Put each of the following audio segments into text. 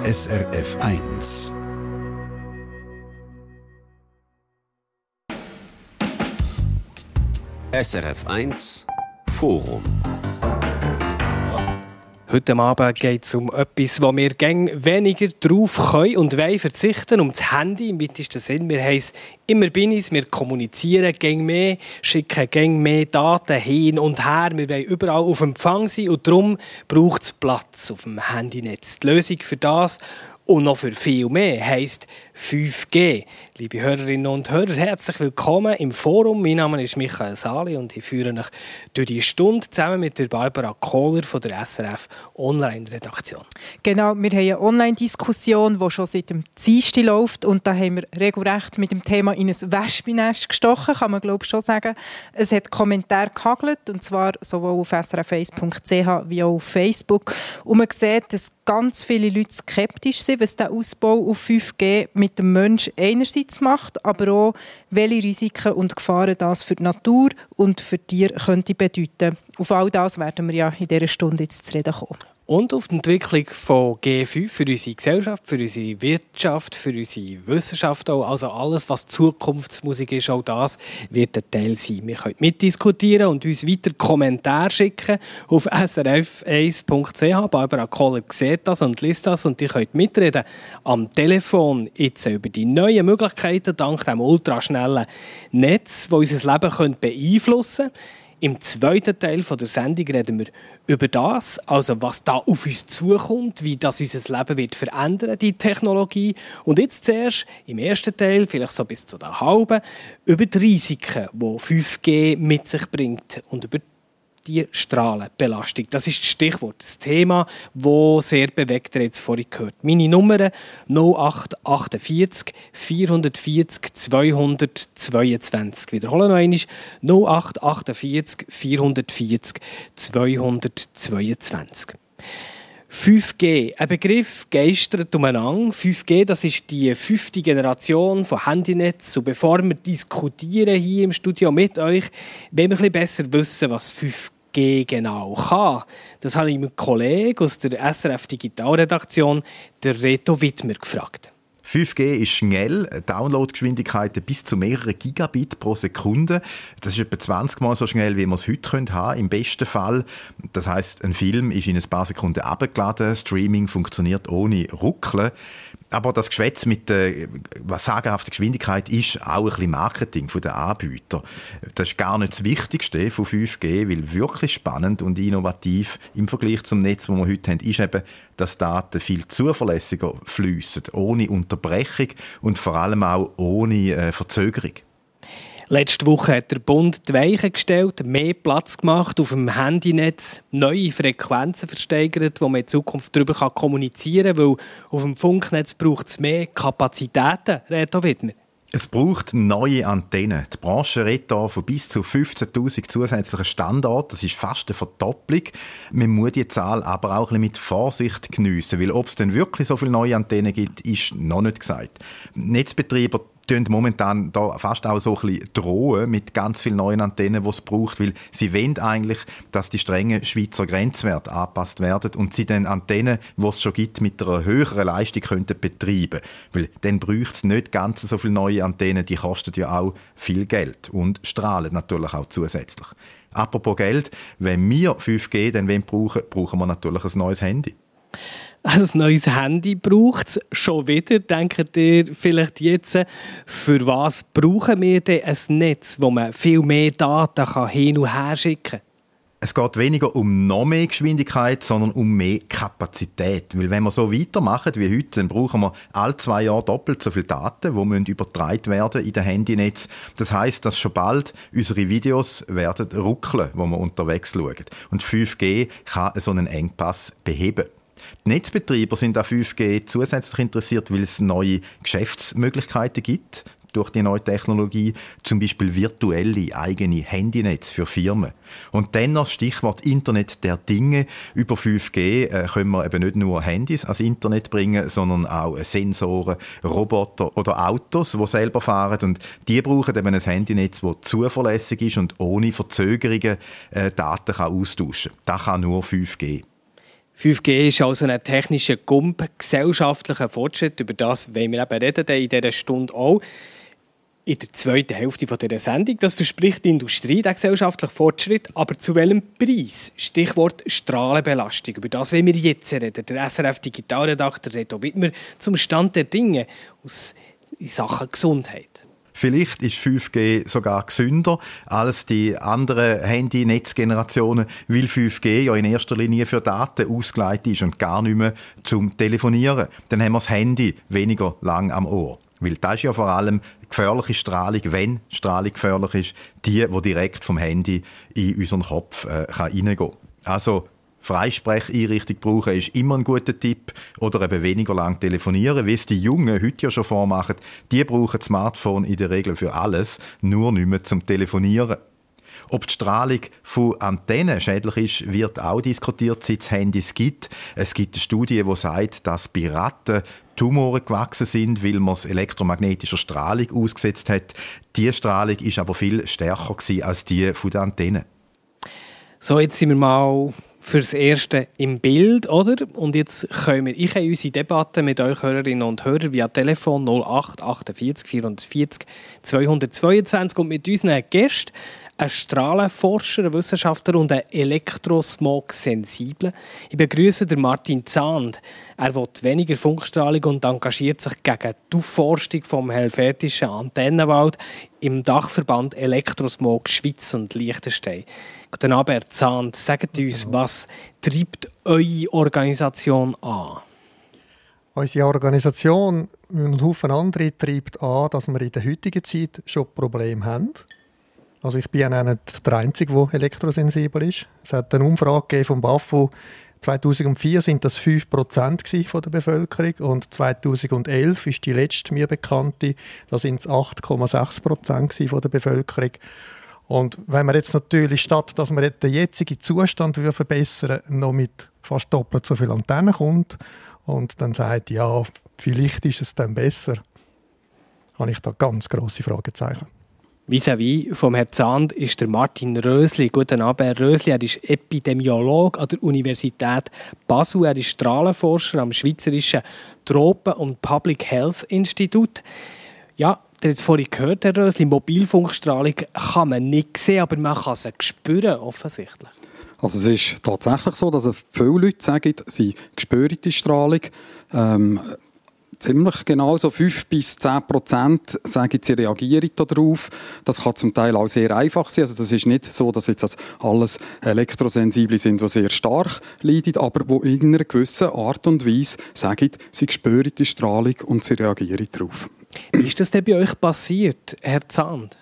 SRF 1. SRF 1 Forum. Heute Abend geht es um etwas, wo wir weniger drauf können und wollen verzichten, um das Handy im weitesten Sinn. Wir haben es immer bei uns, wir kommunizieren mehr, schicken mehr Daten hin und her. Wir wollen überall auf Empfang sein und darum braucht es Platz auf dem Handynetz. Die Lösung für das und noch für viel mehr heisst 5G. Liebe Hörerinnen und Hörer, herzlich willkommen im Forum. Mein Name ist Michael Sali und ich führe euch durch die Stunde zusammen mit der Barbara Kohler von der SRF Online-Redaktion. Genau, wir haben eine Online-Diskussion, die schon seit dem Dienstag läuft und da haben wir regelrecht mit dem Thema in ein Wespennest gestochen, kann man glaube ich schon sagen. Es hat Kommentare gehagelt und zwar sowohl auf srf1.ch wie auch auf Facebook und man sieht, dass ganz viele Leute skeptisch sind, was der Ausbau auf 5G mit dem Menschen einerseits macht, aber auch, welche Risiken und Gefahren das für die Natur und für die Tiere könnte bedeuten. Auf all das werden wir ja in dieser Stunde jetzt zu reden kommen. Und auf die Entwicklung von G5 für unsere Gesellschaft, für unsere Wirtschaft, für unsere Wissenschaft auch. Also alles, was Zukunftsmusik ist, auch das wird ein Teil sein. Wir können mitdiskutieren und uns weiter Kommentare schicken auf srf1.ch. Barbara Kohler sieht das und liest das und ihr könnt mitreden am Telefon jetzt über die neuen Möglichkeiten dank dem ultraschnellen Netz, das unser Leben beeinflussen können. Im zweiten Teil der Sendung reden wir über das, also was da auf uns zukommt, wie das unser Leben wird verändern, die Technologie. Und jetzt zuerst im ersten Teil, vielleicht so bis zu der halben, über die Risiken, die 5G mit sich bringt und über die Strahlenbelastung. Das ist das Stichwort, das Thema, das sehr bewegt, ihr jetzt vorhin gehört. Meine Nummer 0848 440 222. Wiederhole noch einmal 0848 440 222. 5G, ein Begriff geistert umeinander. 5G, das ist die 5. Generation von Handynetz. Und bevor wir diskutieren hier im Studio mit euch, wollen wir ein bisschen besser wissen, was 5G genau kann. Das habe ich meinen Kollegen aus der SRF Digitalredaktion, der Reto Wittmer, gefragt. 5G ist schnell, Downloadgeschwindigkeiten bis zu mehreren Gigabit pro Sekunde. Das ist etwa 20 Mal so schnell, wie wir es heute haben können, im besten Fall. Das heisst, ein Film ist in ein paar Sekunden abgeladen, Streaming funktioniert ohne Ruckeln. Aber das Geschwätz mit der sagenhaften Geschwindigkeit ist auch ein bisschen Marketing von den Anbietern. Das ist gar nicht das Wichtigste von 5G, weil wirklich spannend und innovativ im Vergleich zum Netz, das wir heute haben, ist eben, dass Daten viel zuverlässiger fliessen, ohne Unterbrechung und vor allem auch ohne Verzögerung. Letzte Woche hat der Bund die Weichen gestellt, mehr Platz gemacht auf dem Handynetz, neue Frequenzen versteigert, wo man in Zukunft darüber kommunizieren kann, weil auf dem Funknetz braucht es mehr Kapazitäten. Reto Wittmer. Es braucht neue Antennen. Die Branche redet hier von bis zu 15'000 zusätzlichen Standorten. Das ist fast eine Verdopplung. Man muss die Zahl aber auch ein bisschen mit Vorsicht geniessen, weil ob es denn wirklich so viele neue Antennen gibt, ist noch nicht gesagt. Netzbetreiber tun momentan da fast auch so ein bisschen drohen mit ganz vielen neuen Antennen, die es braucht, weil sie wollen eigentlich, dass die strengen Schweizer Grenzwerte angepasst werden und sie dann Antennen, die es schon gibt, mit einer höheren Leistung könnten betreiben. Weil dann bräuchte es nicht ganz so viele neue Antennen, die kosten ja auch viel Geld und strahlen natürlich auch zusätzlich. Apropos Geld, wenn wir 5G dann brauchen, brauchen wir natürlich ein neues Handy. Ein neues Handy braucht es schon wieder. Denkt ihr vielleicht jetzt, für was brauchen wir denn ein Netz, wo man viel mehr Daten hin und her schicken kann? Es geht weniger um noch mehr Geschwindigkeit, sondern um mehr Kapazität. Weil wenn wir so weitermachen wie heute, dann brauchen wir alle 2 Jahre doppelt so viele Daten, die übertragen werden in den Handynetz. Das heisst, dass schon bald unsere Videos werden ruckeln, wo wir unterwegs schauen. Und 5G kann so einen Engpass beheben. Die Netzbetreiber sind an 5G zusätzlich interessiert, weil es neue Geschäftsmöglichkeiten gibt durch die neue Technologie, zum Beispiel virtuelle eigene Handynetze für Firmen. Und dann noch das Stichwort Internet der Dinge. Über 5G können wir eben nicht nur Handys ans Internet bringen, sondern auch Sensoren, Roboter oder Autos, die selber fahren. Und die brauchen eben ein Handynetz, das zuverlässig ist und ohne Verzögerungen Daten austauschen kann. Das kann nur 5G. 5G ist also ein technischer Gump, gesellschaftlicher Fortschritt. Über das wollen wir eben reden in dieser Stunde auch. In der zweiten Hälfte dieser Sendung. Das verspricht die Industrie, der gesellschaftliche Fortschritt. Aber zu welchem Preis? Stichwort Strahlenbelastung. Über das wollen wir jetzt reden. Der SRF-Digitalredakteur Reto Wittmer zum Stand der Dinge in Sachen Gesundheit. Vielleicht ist 5G sogar gesünder als die anderen Handy-Netzgenerationen, weil 5G ja in erster Linie für Daten ausgelegt ist und gar nicht mehr zum Telefonieren. Dann haben wir das Handy weniger lang am Ohr. Weil das ist ja vor allem gefährliche Strahlung, wenn Strahlung gefährlich ist, die direkt vom Handy in unseren Kopf reingehen kann. Also Freisprecheinrichtung brauchen ist immer ein guter Tipp. Oder eben weniger lang telefonieren, wie es die Jungen heute ja schon vormachen. Die brauchen das Smartphone in der Regel für alles, nur nicht mehr zum Telefonieren. Ob die Strahlung von Antennen schädlich ist, wird auch diskutiert, seit es Handys gibt. Es gibt eine Studie, die sagt, dass bei Ratten Tumore gewachsen sind, weil man es elektromagnetischer Strahlung ausgesetzt hat. Diese Strahlung war aber viel stärker als die von den Antennen. So, jetzt sind wir mal fürs Erste im Bild, oder? Und jetzt können wir in unsere Debatte mit euch Hörerinnen und Hörern via Telefon 08 48 440 222 und mit unseren Gästen, ein Strahlenforscher, ein Wissenschaftler und ein Elektrosmog-Sensibler. Ich begrüße den Martin Zahnd. Er will weniger Funkstrahlung und engagiert sich gegen die Aufforstung vom helvetischen Antennenwald im Dachverband Elektrosmog Schweiz und Liechtenstein. Guten Abend, Herr Zahnd. Sagt uns, was treibt eure Organisation an? Unsere Organisation und Haufen andere treibt an, dass wir in der heutigen Zeit schon Probleme haben. Also ich bin auch nicht der Einzige, der elektrosensibel ist. Es hat eine Umfrage vom BAFU. 2004 sind das 5% von der Bevölkerung und 2011 ist die letzte mir bekannte, da sind es 8,6% von der Bevölkerung. Und wenn man jetzt natürlich, statt dass man den jetzigen Zustand verbessern noch mit fast doppelt so viel Antennen kommt und dann sagt, ja, vielleicht ist es dann besser, habe ich da ganz grosse Fragezeichen. Vis-à-vis vom Herrn Zahnd ist der Martin Rösli. Guten Abend, Herr Rösli. Er ist Epidemiologe an der Universität Basel. Er ist Strahlenforscher am Schweizerischen Tropen- und Public Health Institut. Ja, ihr habt es vorhin gehört, Herr Rösli, Mobilfunkstrahlung kann man nicht sehen, aber man kann sie spüren, offensichtlich. Also es ist tatsächlich so, dass viele Leute sagen, sie spüren die Strahlung. Ziemlich genau so 5-10% sagen, sie reagieren darauf. Das kann zum Teil auch sehr einfach sein. Also das ist nicht so, dass jetzt alles Elektrosensible sind, die sehr stark leiden, aber die in einer gewissen Art und Weise sagen, sie spüren die Strahlung und sie reagieren darauf. Wie ist das denn bei euch passiert, Herr Zahnd?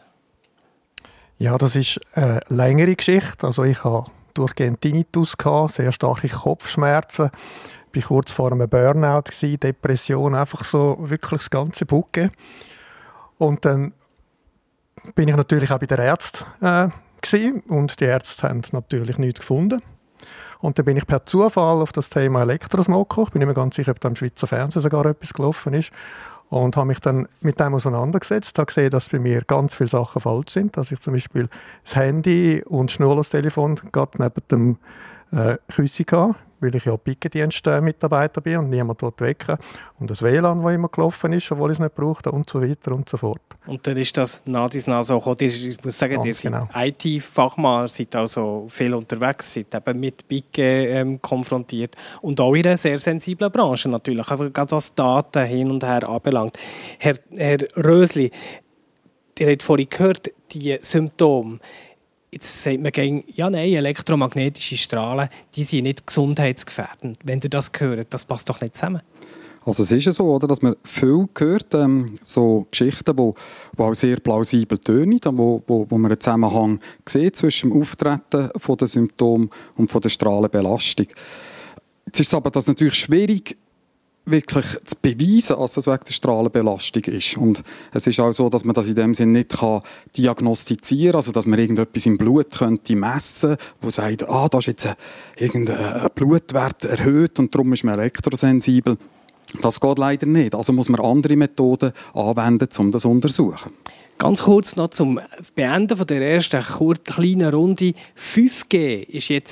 Ja, das ist eine längere Geschichte. Also ich hatte durchgehend Tinnitus, sehr starke Kopfschmerzen. Ich war kurz vor einem Burnout, Depression, einfach so wirklich das ganze Bucke. Und dann bin ich natürlich auch bei der Ärzten und die Ärzte haben natürlich nichts gefunden. Und dann bin ich per Zufall auf das Thema Elektrosmog gekommen. Ich bin nicht mehr ganz sicher, ob da im Schweizer Fernsehen sogar etwas gelaufen ist. Und habe mich dann mit dem auseinandergesetzt, habe gesehen, dass bei mir ganz viele Sachen falsch sind. Dass ich zum Beispiel das Handy und das Schnurlostelefon gerade neben dem Küssi hatte, weil ich ja Pickendienst-Mitarbeiter bin und niemand wecken will. Und das WLAN, das immer gelaufen ist, obwohl ich es nicht brauchte und so weiter und so fort. Und dann ist das nach so gekommen. Ich muss sagen, ihr seid IT-Fachmann, seid also viel unterwegs, seid eben mit Picken konfrontiert und auch in einer sehr sensiblen Branche natürlich, einfach gerade was Daten hin und her anbelangt. Herr Rösli, ihr habt vorhin gehört, die Symptome. Jetzt sagt man gegen, ja nein, elektromagnetische Strahlen, die sind nicht gesundheitsgefährdend. Wenn ihr das hört, das passt doch nicht zusammen. Also es ist ja so, oder, dass man viel hört, so Geschichten, die auch sehr plausibel tönen, wo man einen Zusammenhang sieht zwischen dem Auftreten der Symptome und von der Strahlenbelastung. Jetzt ist es aber das natürlich schwierig, wirklich zu beweisen, dass das wegen der Strahlenbelastung ist. Und es ist auch so, dass man das in dem Sinne nicht diagnostizieren kann, also dass man irgendetwas im Blut könnte messen könnte, wo sagt, da ist jetzt irgendein Blutwert erhöht und darum ist man elektrosensibel. Das geht leider nicht. Also muss man andere Methoden anwenden, um das zu untersuchen. Ganz kurz noch zum Beenden von der ersten kleinen Runde. 5G ist jetzt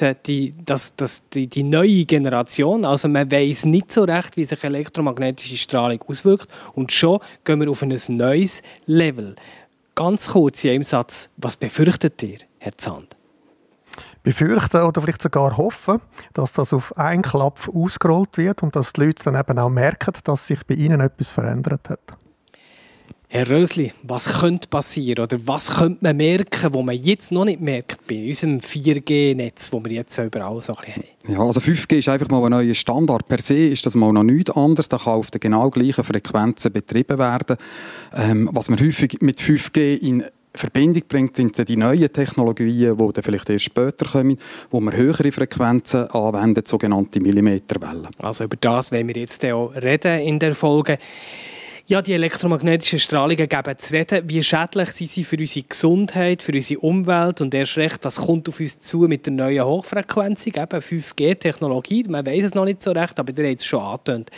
die neue Generation. Also man weiss nicht so recht, wie sich elektromagnetische Strahlung auswirkt. Und schon gehen wir auf ein neues Level. Ganz kurz in einem Satz, was befürchtet ihr, Herr Zand? Befürchten oder vielleicht sogar hoffen, dass das auf einen Klapp ausgerollt wird und dass die Leute dann eben auch merken, dass sich bei ihnen etwas verändert hat. Herr Rösli, was könnte passieren oder was könnte man merken, was man jetzt noch nicht merkt bei unserem 4G-Netz, das wir jetzt überall so ein bisschen haben? Ja, also 5G ist einfach mal ein neuer Standard. Per se ist das mal noch nichts anderes. Da kann auf den genau gleichen Frequenzen betrieben werden. Was man häufig mit 5G in Verbindung bringt, sind die neuen Technologien, die dann vielleicht erst später kommen, wo wir höhere Frequenzen anwenden, sogenannte Millimeterwellen. Also über das wollen wir jetzt auch reden in der Folge. Ja, die elektromagnetischen Strahlungen geben zu reden. Wie schädlich sind sie für unsere Gesundheit, für unsere Umwelt und erst recht, was kommt auf uns zu mit der neuen Hochfrequenzung, eben 5G-Technologie. Man weiss es noch nicht so recht, aber ihr habt es schon angetönt.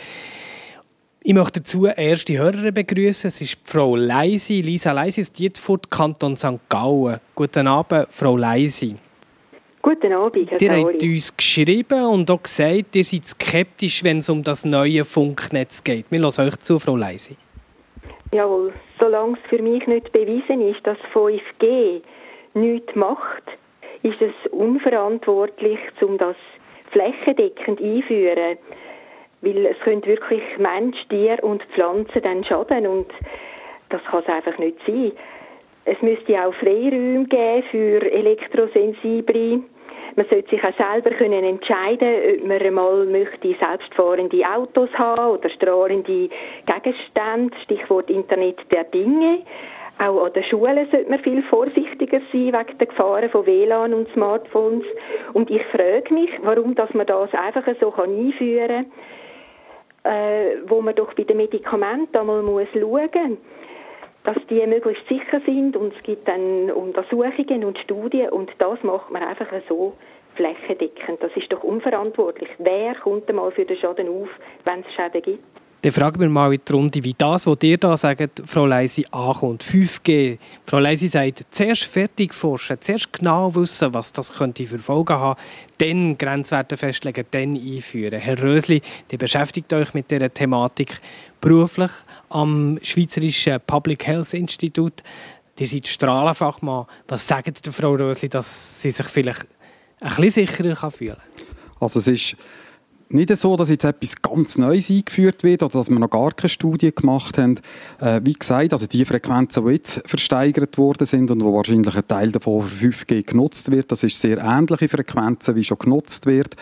Ich möchte dazu eine erste Hörerin begrüßen. Es ist Frau Leisi, Lisa Leisi aus Dietfurt, Kanton St. Gallen. Guten Abend, Frau Leisi. Guten Abend, Herr Ihr Sauri. habt uns geschrieben und auch gesagt, ihr seid skeptisch, wenn es um das neue Funknetz geht. Wir hören euch zu, Frau Leisi. Jawohl, solange es für mich nicht bewiesen ist, dass 5G nichts macht, ist es unverantwortlich, um das flächendeckend einzuführen. Weil es können wirklich Mensch, Tier und Pflanzen dann schaden und das kann es einfach nicht sein. Es müsste auch Freiräume geben für Elektrosensible. Man sollte sich auch selber können entscheiden, ob man einmal möchte selbstfahrende Autos haben oder strahlende Gegenstände, Stichwort Internet der Dinge. Auch an den Schulen sollte man viel vorsichtiger sein wegen der Gefahren von WLAN und Smartphones. Und ich frage mich, warum dass man das einfach so einführen kann, wo man doch bei den Medikamenten einmal schauen muss, dass die möglichst sicher sind und es gibt dann Untersuchungen und Studien und das macht man einfach so flächendeckend. Das ist doch unverantwortlich. Wer kommt einmal für den Schaden auf, wenn es Schäden gibt? Dann fragen wir mal in die Runde, wie das, was ihr da sagt, Frau Leisi, ankommt. 5G. Frau Leisi sagt, zuerst fertig forschen, zuerst genau wissen, was das könnte für Folgen haben, dann Grenzwerte festlegen, dann einführen. Herr Rösli, ihr beschäftigt euch mit dieser Thematik beruflich am Schweizerischen Public Health Institute. Ihr seid Strahlenfachmann. Was sagt ihr, Frau Rösli, dass sie sich vielleicht ein bisschen sicherer fühlen kann? Also es ist nicht so, dass jetzt etwas ganz Neues eingeführt wird oder dass wir noch gar keine Studie gemacht haben. Wie gesagt, also die Frequenzen, die jetzt versteigert worden sind und wo wahrscheinlich ein Teil davon für 5G genutzt wird, das ist sehr ähnliche Frequenzen, wie schon genutzt wird.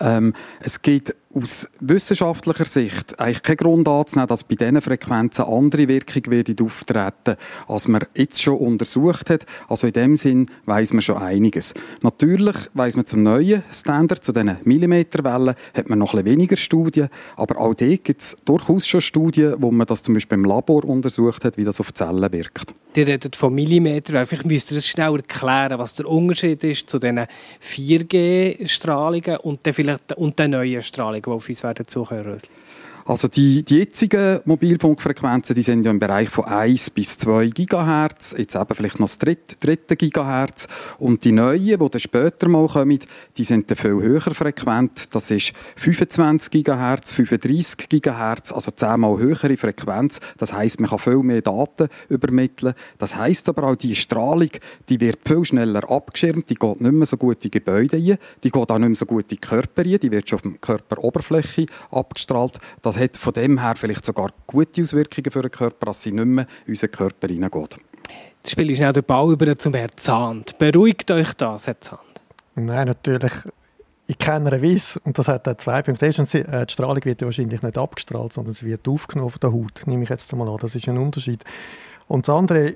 Es gibt aus wissenschaftlicher Sicht eigentlich keinen Grund anzunehmen, dass bei diesen Frequenzen andere Wirkung auftreten, als man jetzt schon untersucht hat. Also in dem Sinn weiss man schon einiges. Natürlich weiss man zum neuen Standard, zu diesen Millimeterwellen, hat man noch ein bisschen weniger Studien, aber auch dort gibt es durchaus schon Studien, wo man das zum Beispiel im Labor untersucht hat, wie das auf Zellen wirkt. Ihr redet von Millimetern, vielleicht müsst ihr das schnell erklären, was der Unterschied ist zu diesen 4G-Strahlungen und den neuen Strahlungen, die auf uns zukommen. Also die jetzigen Mobilfunkfrequenzen, die sind ja im Bereich von 1 bis 2 GHz, jetzt eben vielleicht noch das dritte GHz. Und die neuen, die dann später mal kommen, die sind dann viel höher frequent. Das ist 25 GHz, 35 GHz, also 10-mal höhere Frequenz. Das heisst, man kann viel mehr Daten übermitteln. Das heisst aber auch, die Strahlung, die wird viel schneller abgeschirmt, die geht nicht mehr so gut in die Gebäude rein, die geht auch nicht mehr so gut in die Körper rein, die wird schon auf der Körperoberfläche abgestrahlt. Das hat von dem her vielleicht sogar gute Auswirkungen für den Körper, dass sie nicht mehr in unseren Körper hineingeht. Jetzt spiele ich schnell den Ball über zum Herrn Zahnd. Beruhigt euch das, Herr Zahnd? Nein, natürlich in keiner Weise. Und das hat auch zwei Punkte. Erstens, die Strahlung wird ja wahrscheinlich nicht abgestrahlt, sondern sie wird aufgenommen von der Haut. Nehme ich jetzt mal an. Das ist ein Unterschied. Und das andere,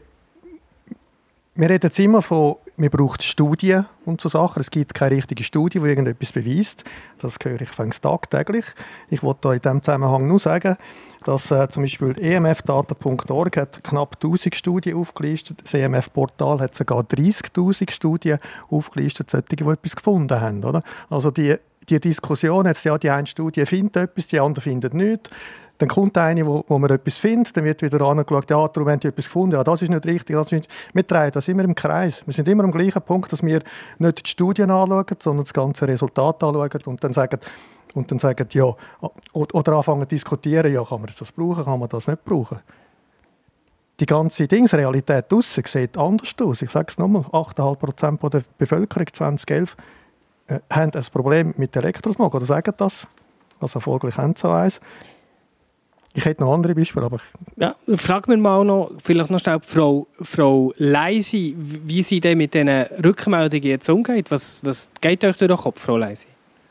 wir reden jetzt immer von, man braucht Studien und so Sachen. Es gibt keine richtige Studie, die irgendetwas beweist. Das höre ich tagtäglich. Ich wollte da in diesem Zusammenhang nur sagen, dass zum Beispiel emfdata.org hat knapp 1000 Studien aufgelistet. Das EMF-Portal hat sogar 30'000 Studien aufgelistet, solche, die etwas gefunden haben. Oder? Also die Diskussion, jetzt, ja, die eine Studie findet etwas, die andere findet nichts. Dann kommt einer, wo man etwas findet, dann wird wieder angeschaut, ja, darum haben die etwas gefunden, ja, das ist nicht richtig, das ist nicht... Wir drehen das immer im Kreis. Wir sind immer am gleichen Punkt, dass wir nicht die Studien anschauen, sondern das ganze Resultat anschauen und dann sagen, ja, oder anfangen zu diskutieren, ja, kann man das brauchen, kann man das nicht brauchen. Die ganze Realität draussen sieht anders aus. Ich sage es nochmal, 8,5% der Bevölkerung 2011 haben ein Problem mit Elektrosmog oder sagen das. Also folglich haben sie so eins. Ich hätte noch andere Beispiele, aber... Ja, fragen wir mal noch, vielleicht noch schnell Frau Leisi, wie sie denn mit diesen Rückmeldungen jetzt umgeht. Was geht euch durch den Kopf, Frau Leisi?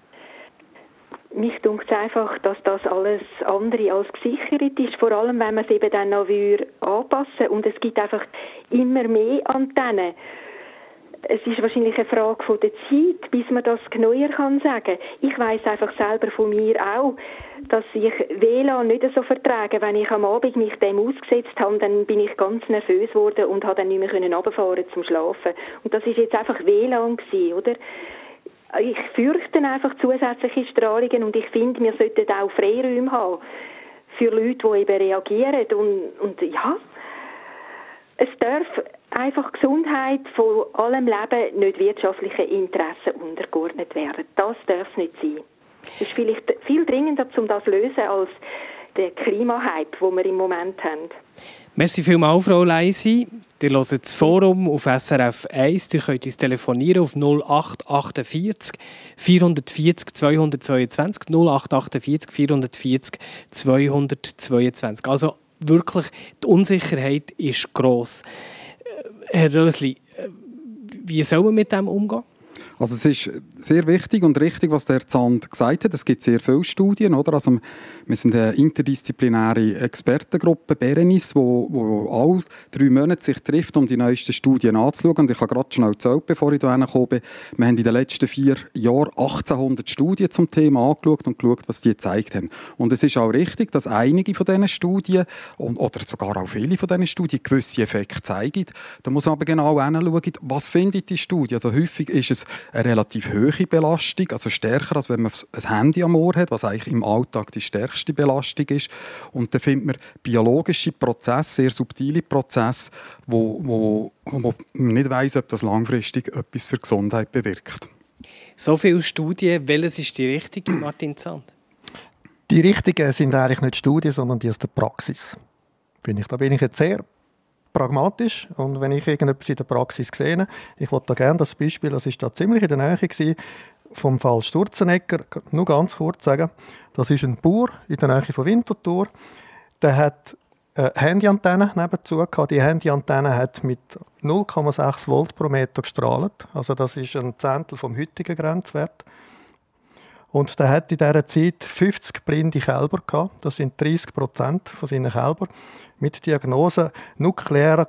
Mich dunkt es einfach, dass das alles andere als gesichert ist, vor allem wenn man es eben dann noch anpassen würde. Und es gibt einfach immer mehr Antennen. Es ist wahrscheinlich eine Frage von der Zeit, bis man das genauer sagen kann. Ich weiss einfach selber von mir auch, dass ich WLAN nicht so vertrage. Wenn ich am Abend mich dem ausgesetzt habe, dann bin ich ganz nervös geworden und habe dann nicht mehr runterfahren zum Schlafen. Und das ist jetzt einfach WLAN gewesen, oder? Ich fürchte einfach zusätzliche Strahlungen und ich finde, wir sollten auch Freiräume haben für Leute, die eben reagieren. Und ja, es darf einfach Gesundheit von allem Leben nicht wirtschaftlichen Interessen untergeordnet werden. Das darf es nicht sein. Es ist vielleicht viel dringender, um das zu lösen, als der Klimahype, den wir im Moment haben. Merci vielmals, Frau Leisi. Ihr hört das Forum auf SRF 1. Ihr könnt uns telefonieren auf 0848 440 222. 0848 440 222. Also wirklich, die Unsicherheit ist gross. Herr Rösli, wie soll man mit dem umgehen? Also es ist sehr wichtig und richtig, was der Herr Zand gesagt hat. Es gibt sehr viele Studien, oder? Also wir sind eine interdisziplinäre Expertengruppe, Berenis, wo alle 3 Monate sich trifft, um die neuesten Studien anzuschauen. Und ich habe gerade schnell gezählt, bevor ich hierher gekommen bin. Wir haben in den letzten 4 Jahren 1800 Studien zum Thema angeschaut und geschaut, was die gezeigt haben. Und es ist auch richtig, dass einige von diesen Studien, oder sogar auch viele von diesen Studien, gewisse Effekte zeigen. Da muss man aber genau hinschauen, was findet die Studie. Also häufig ist es eine relativ hohe Belastung, also stärker, als wenn man ein Handy am Ohr hat, was eigentlich im Alltag die stärkste Belastung ist. Und dann findet man biologische Prozesse, sehr subtile Prozesse, wo man nicht weiss, ob das langfristig etwas für die Gesundheit bewirkt. So viele Studien, welches ist die richtige, Martin Zand? Die richtigen sind eigentlich nicht Studien, sondern die aus der Praxis. Finde ich. Da bin ich jetzt sehr pragmatisch, und wenn ich irgendetwas in der Praxis sehe, ich wollte da gerne das Beispiel, das war da ziemlich in der Nähe gewesen, vom Fall Sturzenegger, nur ganz kurz sagen, das ist ein Bauer in der Nähe von Winterthur, der hat eine Handyantenne nebenzu gehabt. Die Handyantenne hat mit 0,6 Volt pro Meter gestrahlt, also das ist ein Zehntel vom heutigen Grenzwert. Und der hat in dieser Zeit 50 blinde Kälber gehabt. Das sind 30% von seinen Kälbern. Mit Diagnose nuklearer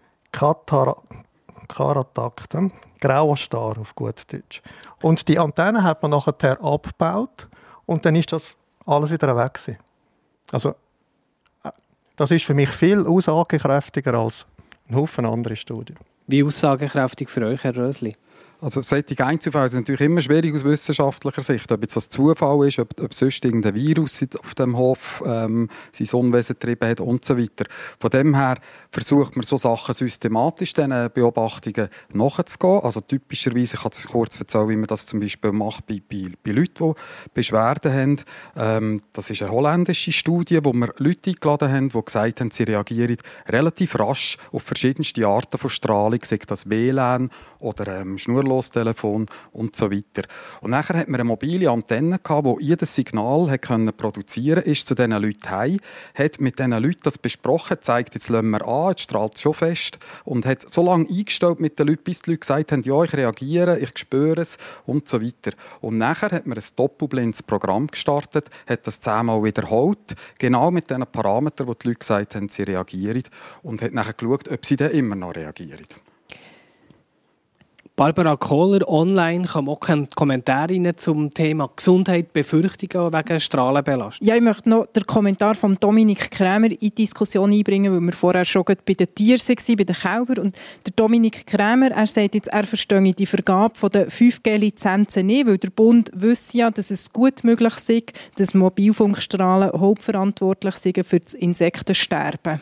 Katarakt, grauer Star auf gut Deutsch. Und die Antenne hat man nachher abgebaut und dann ist das alles wieder weg gewesen. Also, das ist für mich viel aussagekräftiger als ein Haufen andere Studien. Wie aussagekräftig für euch, Herr Rösli? Also solche Einzelfälle sind natürlich immer schwierig aus wissenschaftlicher Sicht. Ob jetzt das Zufall ist, ob sonst irgendein Virus auf dem Hof sein Unwesen getrieben hat und so weiter. Von dem her versucht man so Sachen systematisch diesen Beobachtungen nachzugehen. Also typischerweise, ich kann kurz erzählen, wie man das zum Beispiel macht bei Leuten, die Beschwerden haben. Das ist eine holländische Studie, wo wir Leute eingeladen haben, die gesagt haben, sie reagieren relativ rasch auf verschiedenste Arten von Strahlung, sei das WLAN oder Schnurlostelefon und so weiter. Und nachher hat man eine mobile Antenne gehabt, die jedes Signal produzieren konnte, ist zu diesen Leuten heim, hat mit diesen Leuten das besprochen, zeigt, jetzt lassen wir an, jetzt strahlt es schon fest, und hat so lange eingestellt mit den Leuten, bis die Leute gesagt haben, ja, ich reagiere, ich spüre es und so weiter. Und nachher hat man ein doppelblindes Programm gestartet, hat das 10-mal wiederholt, genau mit diesen Parametern, wo die Leute gesagt haben, sie reagieren, und hat nachher geschaut, ob sie dann immer noch reagieren. Barbara Kohler, online kommen auch Kommentare rein zum Thema Gesundheit, Befürchtungen wegen Strahlenbelastung. Ja, ich möchte noch den Kommentar von Dominik Krämer in die Diskussion einbringen, weil wir vorher schon bei den Tieren waren, bei den Kälbern. Und der Dominik Krämer, er sagt jetzt, er verstehe die Vergabe der 5G-Lizenzen nicht, weil der Bund wüsste ja, dass es gut möglich sei, dass Mobilfunkstrahlen hauptverantwortlich sind für das Insektensterben.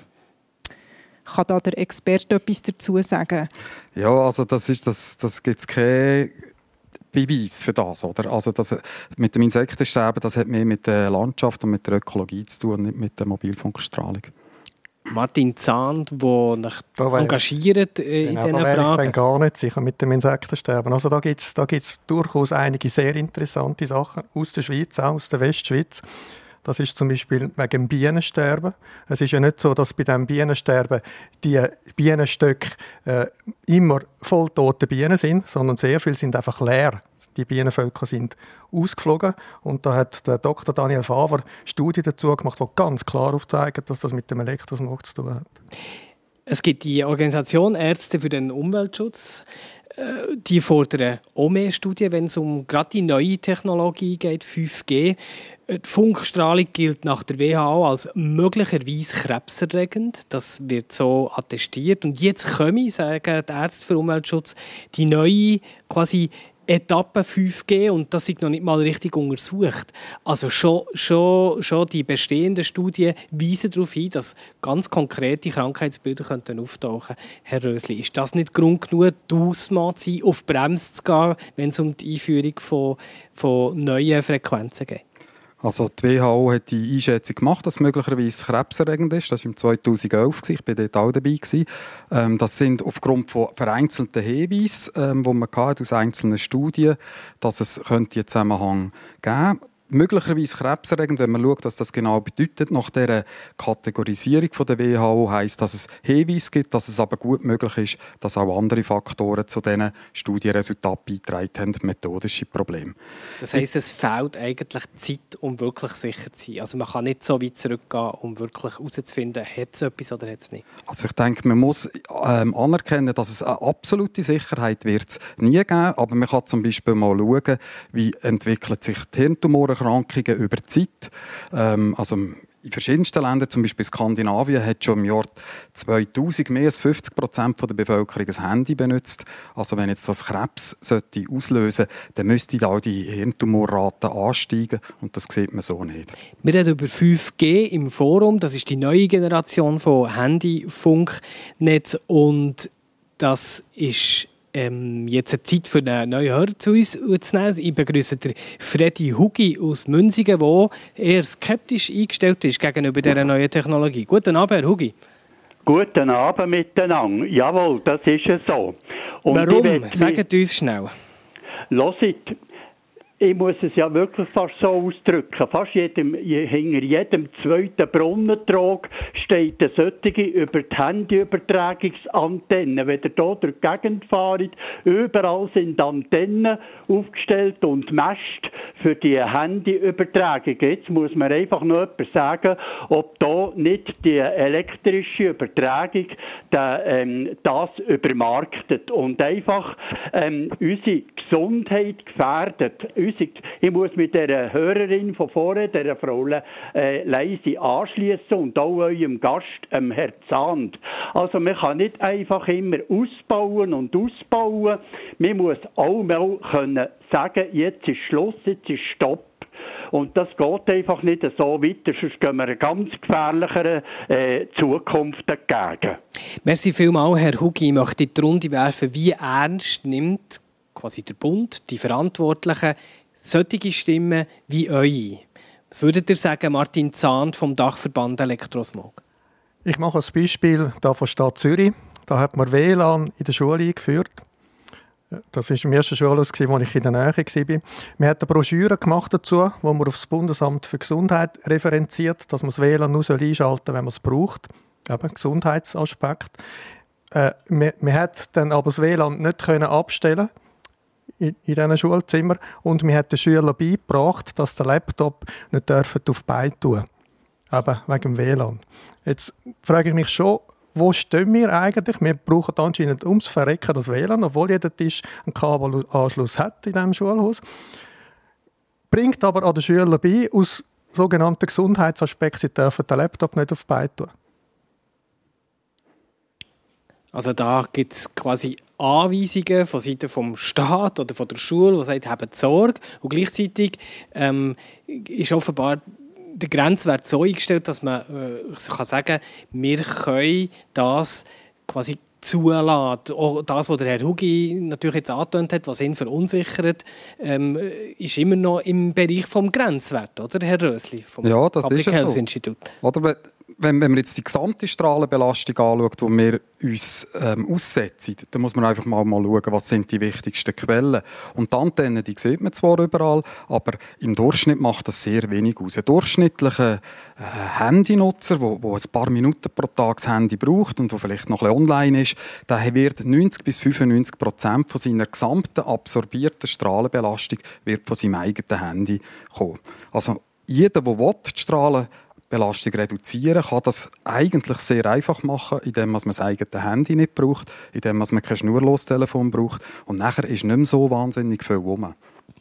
Kann da der Experte etwas dazu sagen? Ja, also das gibt es keinen Beweis für das, oder? Also das, mit dem Insektensterben, das hat mehr mit der Landschaft und mit der Ökologie zu tun, nicht mit der Mobilfunkstrahlung. Martin Zahnd, der sich engagiert in diesen Fragen. Ich bin gar nicht sicher mit dem Insektensterben. Also da gibt's durchaus einige sehr interessante Sachen aus der Schweiz, auch aus der Westschweiz. Das ist zum Beispiel wegen dem Bienensterben. Es ist ja nicht so, dass bei diesem Bienensterben die Bienenstöcke immer voll tote Bienen sind, sondern sehr viele sind einfach leer. Die Bienenvölker sind ausgeflogen. Und da hat der Dr. Daniel Faver Studien dazu gemacht, die ganz klar aufzeigen, dass das mit dem Elektrosmog zu tun hat. Es gibt die Organisation Ärzte für den Umweltschutz. Die fordern auch mehr Studien, wenn es um gerade die neue Technologie geht, 5G. Die Funkstrahlung gilt nach der WHO als möglicherweise krebserregend. Das wird so attestiert. Und jetzt komme, sagen die Ärzte für Umweltschutz, die neue quasi Etappe 5G und das ist noch nicht mal richtig untersucht. Also schon die bestehenden Studien weisen darauf hin, dass ganz konkrete Krankheitsbilder auftauchen könnten. Herr Rösli, ist das nicht Grund genug, die Ausmaß zu sein, auf die Bremse zu gehen, wenn es um die Einführung von neuen Frequenzen geht? Also die WHO hat die Einschätzung gemacht, dass es möglicherweise krebserregend ist. Das war im 2011, ich war dort auch dabei. Das sind aufgrund von vereinzelten Hinweisen, die man aus einzelnen Studien, dass es einen Zusammenhang geben könnte. Möglicherweise krebserregend, wenn man schaut, was das genau bedeutet. Nach dieser Kategorisierung von der WHO heisst, dass es Hinweise gibt, dass es aber gut möglich ist, dass auch andere Faktoren zu diesen Studienresultaten beigetragen haben, methodische Probleme. Das heisst, es fehlt eigentlich Zeit, um wirklich sicher zu sein. Also man kann nicht so weit zurückgehen, um wirklich herauszufinden, hat es etwas oder hat es nicht. Also ich denke, man muss anerkennen, dass es eine absolute Sicherheit wird es nie geben, aber man kann zum Beispiel mal schauen, wie entwickelt sich die Hirntumorerkrankungen über die Zeit. Also in verschiedensten Ländern, zum Beispiel Skandinavien, hat schon im Jahr 2000 mehr als 50% der Bevölkerung ein Handy benutzt. Also wenn jetzt das Krebs auslösen sollte, dann müsste da die Hirntumorrate ansteigen und das sieht man so nicht. Wir reden über 5G im Forum. Das ist die neue Generation von Handyfunknetz und das ist jetzt eine Zeit für einen neuen Hörer zu uns zu nehmen. Ich begrüße Freddy Hugi aus Münzigen, der eher skeptisch eingestellt ist gegenüber dieser neuen Technologie. Guten Abend, Herr Hugi. Guten Abend miteinander. Jawohl, das ist es so. Und warum? Sagt uns schnell. Hört, ich muss es ja wirklich fast so ausdrücken. Fast hinter jedem zweiten Brunnentrag steht eine solche über die Handyübertragungsantenne. Wenn ihr hier durch die Gegend fahrt, überall sind Antennen aufgestellt und Mäste für die Handyübertragung. Jetzt muss man einfach noch etwas sagen, ob da nicht die elektrische Übertragung das übermarktet und einfach unsere Gesundheit gefährdet. Ich muss mit der Hörerin von vorher, der Frau Leisi, anschließen und auch eurem Gast, Herrn Zahnd. Also man kann nicht einfach immer ausbauen und ausbauen. Man muss auch mal können sagen, jetzt ist Schluss, jetzt ist Stopp. Und das geht einfach nicht so weiter, sonst gehen wir einer ganz gefährlicheren Zukunft entgegen. Merci vielmals, Herr Hugi. Ich möchte in die Runde werfen, wie ernst nimmt quasi der Bund, die Verantwortlichen, solche Stimmen wie eure. Was würdet ihr sagen, Martin Zahnd vom Dachverband Elektrosmog? Ich mache ein Beispiel hier von Stadt Zürich. Da hat man WLAN in der Schule eingeführt. Das war im ersten Schulhaus, wo ich in der Nähe war. Man hat eine Broschüre gemacht dazu, wo man auf das Bundesamt für Gesundheit referenziert, dass man das WLAN nur einschalten soll, wenn man es braucht. Eben, Gesundheitsaspekt. Man hat dann aber das WLAN nicht abstellen in diesen Schulzimmern und man hat den Schülern beigebracht, dass der Laptop nicht auf die Beine tun dürfen. Eben wegen dem WLAN. Jetzt frage ich mich schon, wo stehen wir eigentlich? Wir brauchen anscheinend ums Verrecken das WLAN, obwohl jeder Tisch einen Kabelanschluss hat in diesem Schulhaus. Bringt aber an den Schülern bei, aus sogenannten Gesundheitsaspekten, sie dürfen den Laptop nicht auf die Beine tun. Also da gibt es quasi Anweisungen von Seiten vom Staat oder von der Schule, die sagen, habt Sorge. Und gleichzeitig ist offenbar der Grenzwert so eingestellt, dass man kann sagen, wir können das quasi zulassen. Auch das, was der Herr Hugi natürlich jetzt angetönt hat, was ihn verunsichert, ist immer noch im Bereich des Grenzwerts, oder, Herr Rösli, vom ja, das Public ist Health so. Institute? Oder wenn man jetzt die gesamte Strahlenbelastung anschaut, die wir uns aussetzen, dann muss man einfach mal schauen, was sind die wichtigsten Quellen. Und die Antennen, die sieht man zwar überall, aber im Durchschnitt macht das sehr wenig aus. Ein durchschnittlicher Handynutzer, der ein paar Minuten pro Tag das Handy braucht und der vielleicht noch ein bisschen online ist, der wird 90-95% von seiner gesamten absorbierten Strahlenbelastung wird von seinem eigenen Handy kommen. Also jeder, der die Strahlenbelastung reduzieren, kann das eigentlich sehr einfach machen, indem man das eigene Handy nicht braucht, indem man kein Schnurlostelefon braucht. Und nachher ist nicht mehr so wahnsinnig viel rum.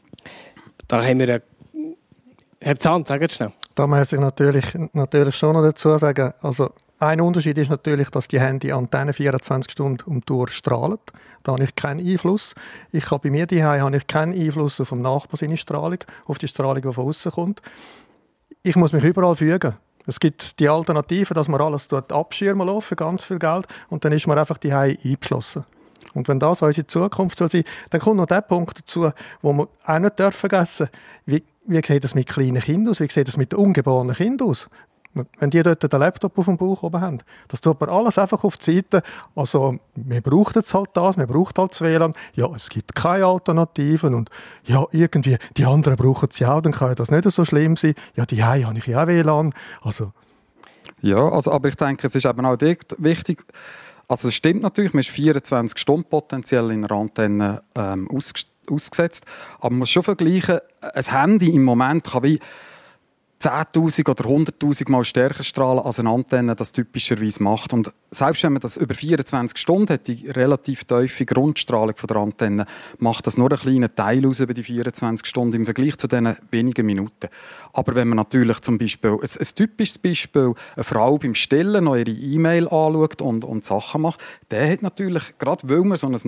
Da haben wir Herr Zahn, sagen Sie schnell. Da muss ich natürlich schon noch dazu sagen, also ein Unterschied ist natürlich, dass die Handy-Antenne 24 Stunden um die Uhr strahlen. Da habe ich keinen Einfluss. Bei mir daheim habe ich keinen Einfluss auf den Nachbar seine Strahlung, auf die Strahlung, die von außen kommt. Ich muss mich überall fügen. Es gibt die Alternative, dass man alles dort abschirmen lässt für ganz viel Geld und dann ist man einfach daheim eingeschlossen. Und wenn das unsere Zukunft soll sein, dann kommt noch der Punkt dazu, wo wir auch nicht vergessen dürfen. Wie sieht das mit kleinen Kindern aus? Wie sieht das mit ungeborenen Kindern aus? Wenn die dort den Laptop auf dem Bauch oben haben. Das tut man alles einfach auf die Seite. Also, wir brauchen jetzt halt das, wir brauchen halt das WLAN. Ja, es gibt keine Alternativen und ja, irgendwie, die anderen brauchen es ja auch, dann kann das nicht so schlimm sein. Ja, die habe ich ja auch WLAN. Also. Ja, aber ich denke, es ist eben auch wichtig, also es stimmt natürlich, man ist 24 Stunden potenziell in einer Antenne ausgesetzt, aber man muss schon vergleichen, ein Handy im Moment kann wie 10'000 oder 100'000 Mal stärker strahlen, als eine Antenne das typischerweise macht. Und selbst wenn man das über 24 Stunden hat, die relativ tiefe Grundstrahlung von der Antenne, macht das nur einen kleinen Teil aus über die 24 Stunden im Vergleich zu diesen wenigen Minuten. Aber wenn man natürlich zum Beispiel, ein typisches Beispiel, eine Frau beim Stillen noch ihre E-Mail anschaut und Sachen macht, der hat natürlich, gerade weil man so ein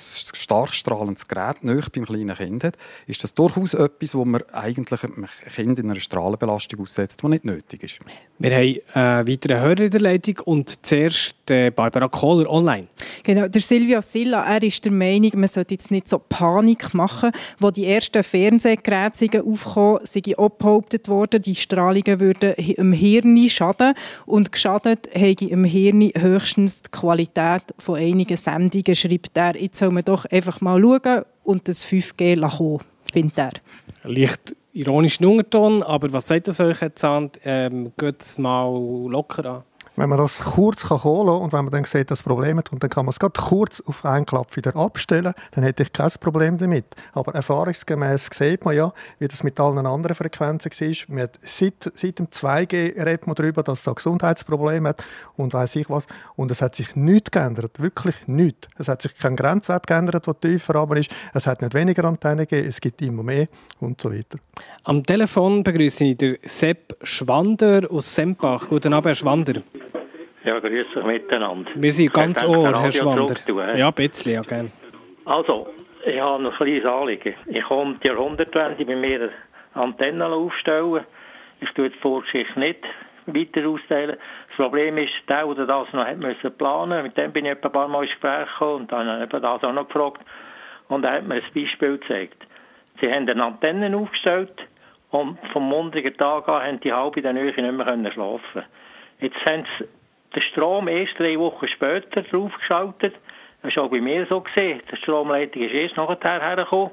stark strahlendes Gerät nahe beim kleinen Kind hat, ist das durchaus etwas, wo man eigentlich einem Kind in einer Strahlenbelastung aussetzt, die nicht nötig ist. Wir haben einen weiteren Hörer in der Leitung und zuerst Barbara Kohler online. Genau, der Silvio Silla, er ist der Meinung, man sollte jetzt nicht so Panik machen. Wo die ersten Fernsehgeräte aufkamen, sind auch behauptet worden, die Strahlungen würden im Hirn schaden. Und geschadet habe im Hirn höchstens die Qualität von einigen Sendungen, schreibt er. Jetzt soll man doch einfach mal schauen und das 5G kommen, findet er. Leicht ironischen Unterton, aber was sagt das euch, Herr Zahn? Geht es mal locker an? Wenn man das kurz holen kann und wenn man dann sieht, dass das Problem hat, und dann kann man es gerade kurz auf einen Klapp wieder abstellen, dann hätte ich kein Problem damit. Aber erfahrungsgemäß sieht man ja, wie das mit allen anderen Frequenzen war. Seit dem 2G redet man darüber, dass es da Gesundheitsprobleme hat und weiss ich was. Und es hat sich nichts geändert, wirklich nichts. Es hat sich kein Grenzwert geändert, der tiefer aber ist. Es hat nicht weniger Antennen gegeben, es gibt immer mehr und so weiter. Am Telefon begrüße ich den Sepp Schwander aus Sempach. Guten Abend, Herr Schwander. Ja, grüß euch miteinander. Wir sind ganz Ohr, Herr Schwander. Ja, ein bisschen, ja, gerne. Also, ich habe ein kleines Anliegen. Ich komme die Jahrhundertwende bei mir Antennen aufstellen. Ich tue die Vorgeschichte nicht weiter austeilen. Das Problem ist, der das noch hat planen. Mit dem bin ich ein paar Mal ins Gespräch gekommen und dann habe ich das auch noch gefragt. Und er hat mir ein Beispiel gezeigt. Sie haben eine Antenne aufgestellt und vom mondigen Tag an haben die halbe der Nähe nicht mehr schlafen. Jetzt haben sie den Strom erst 3 Wochen später draufgeschaltet. Das war auch bei mir so gesehen. Die Stromleitung ist erst nachher hergekommen.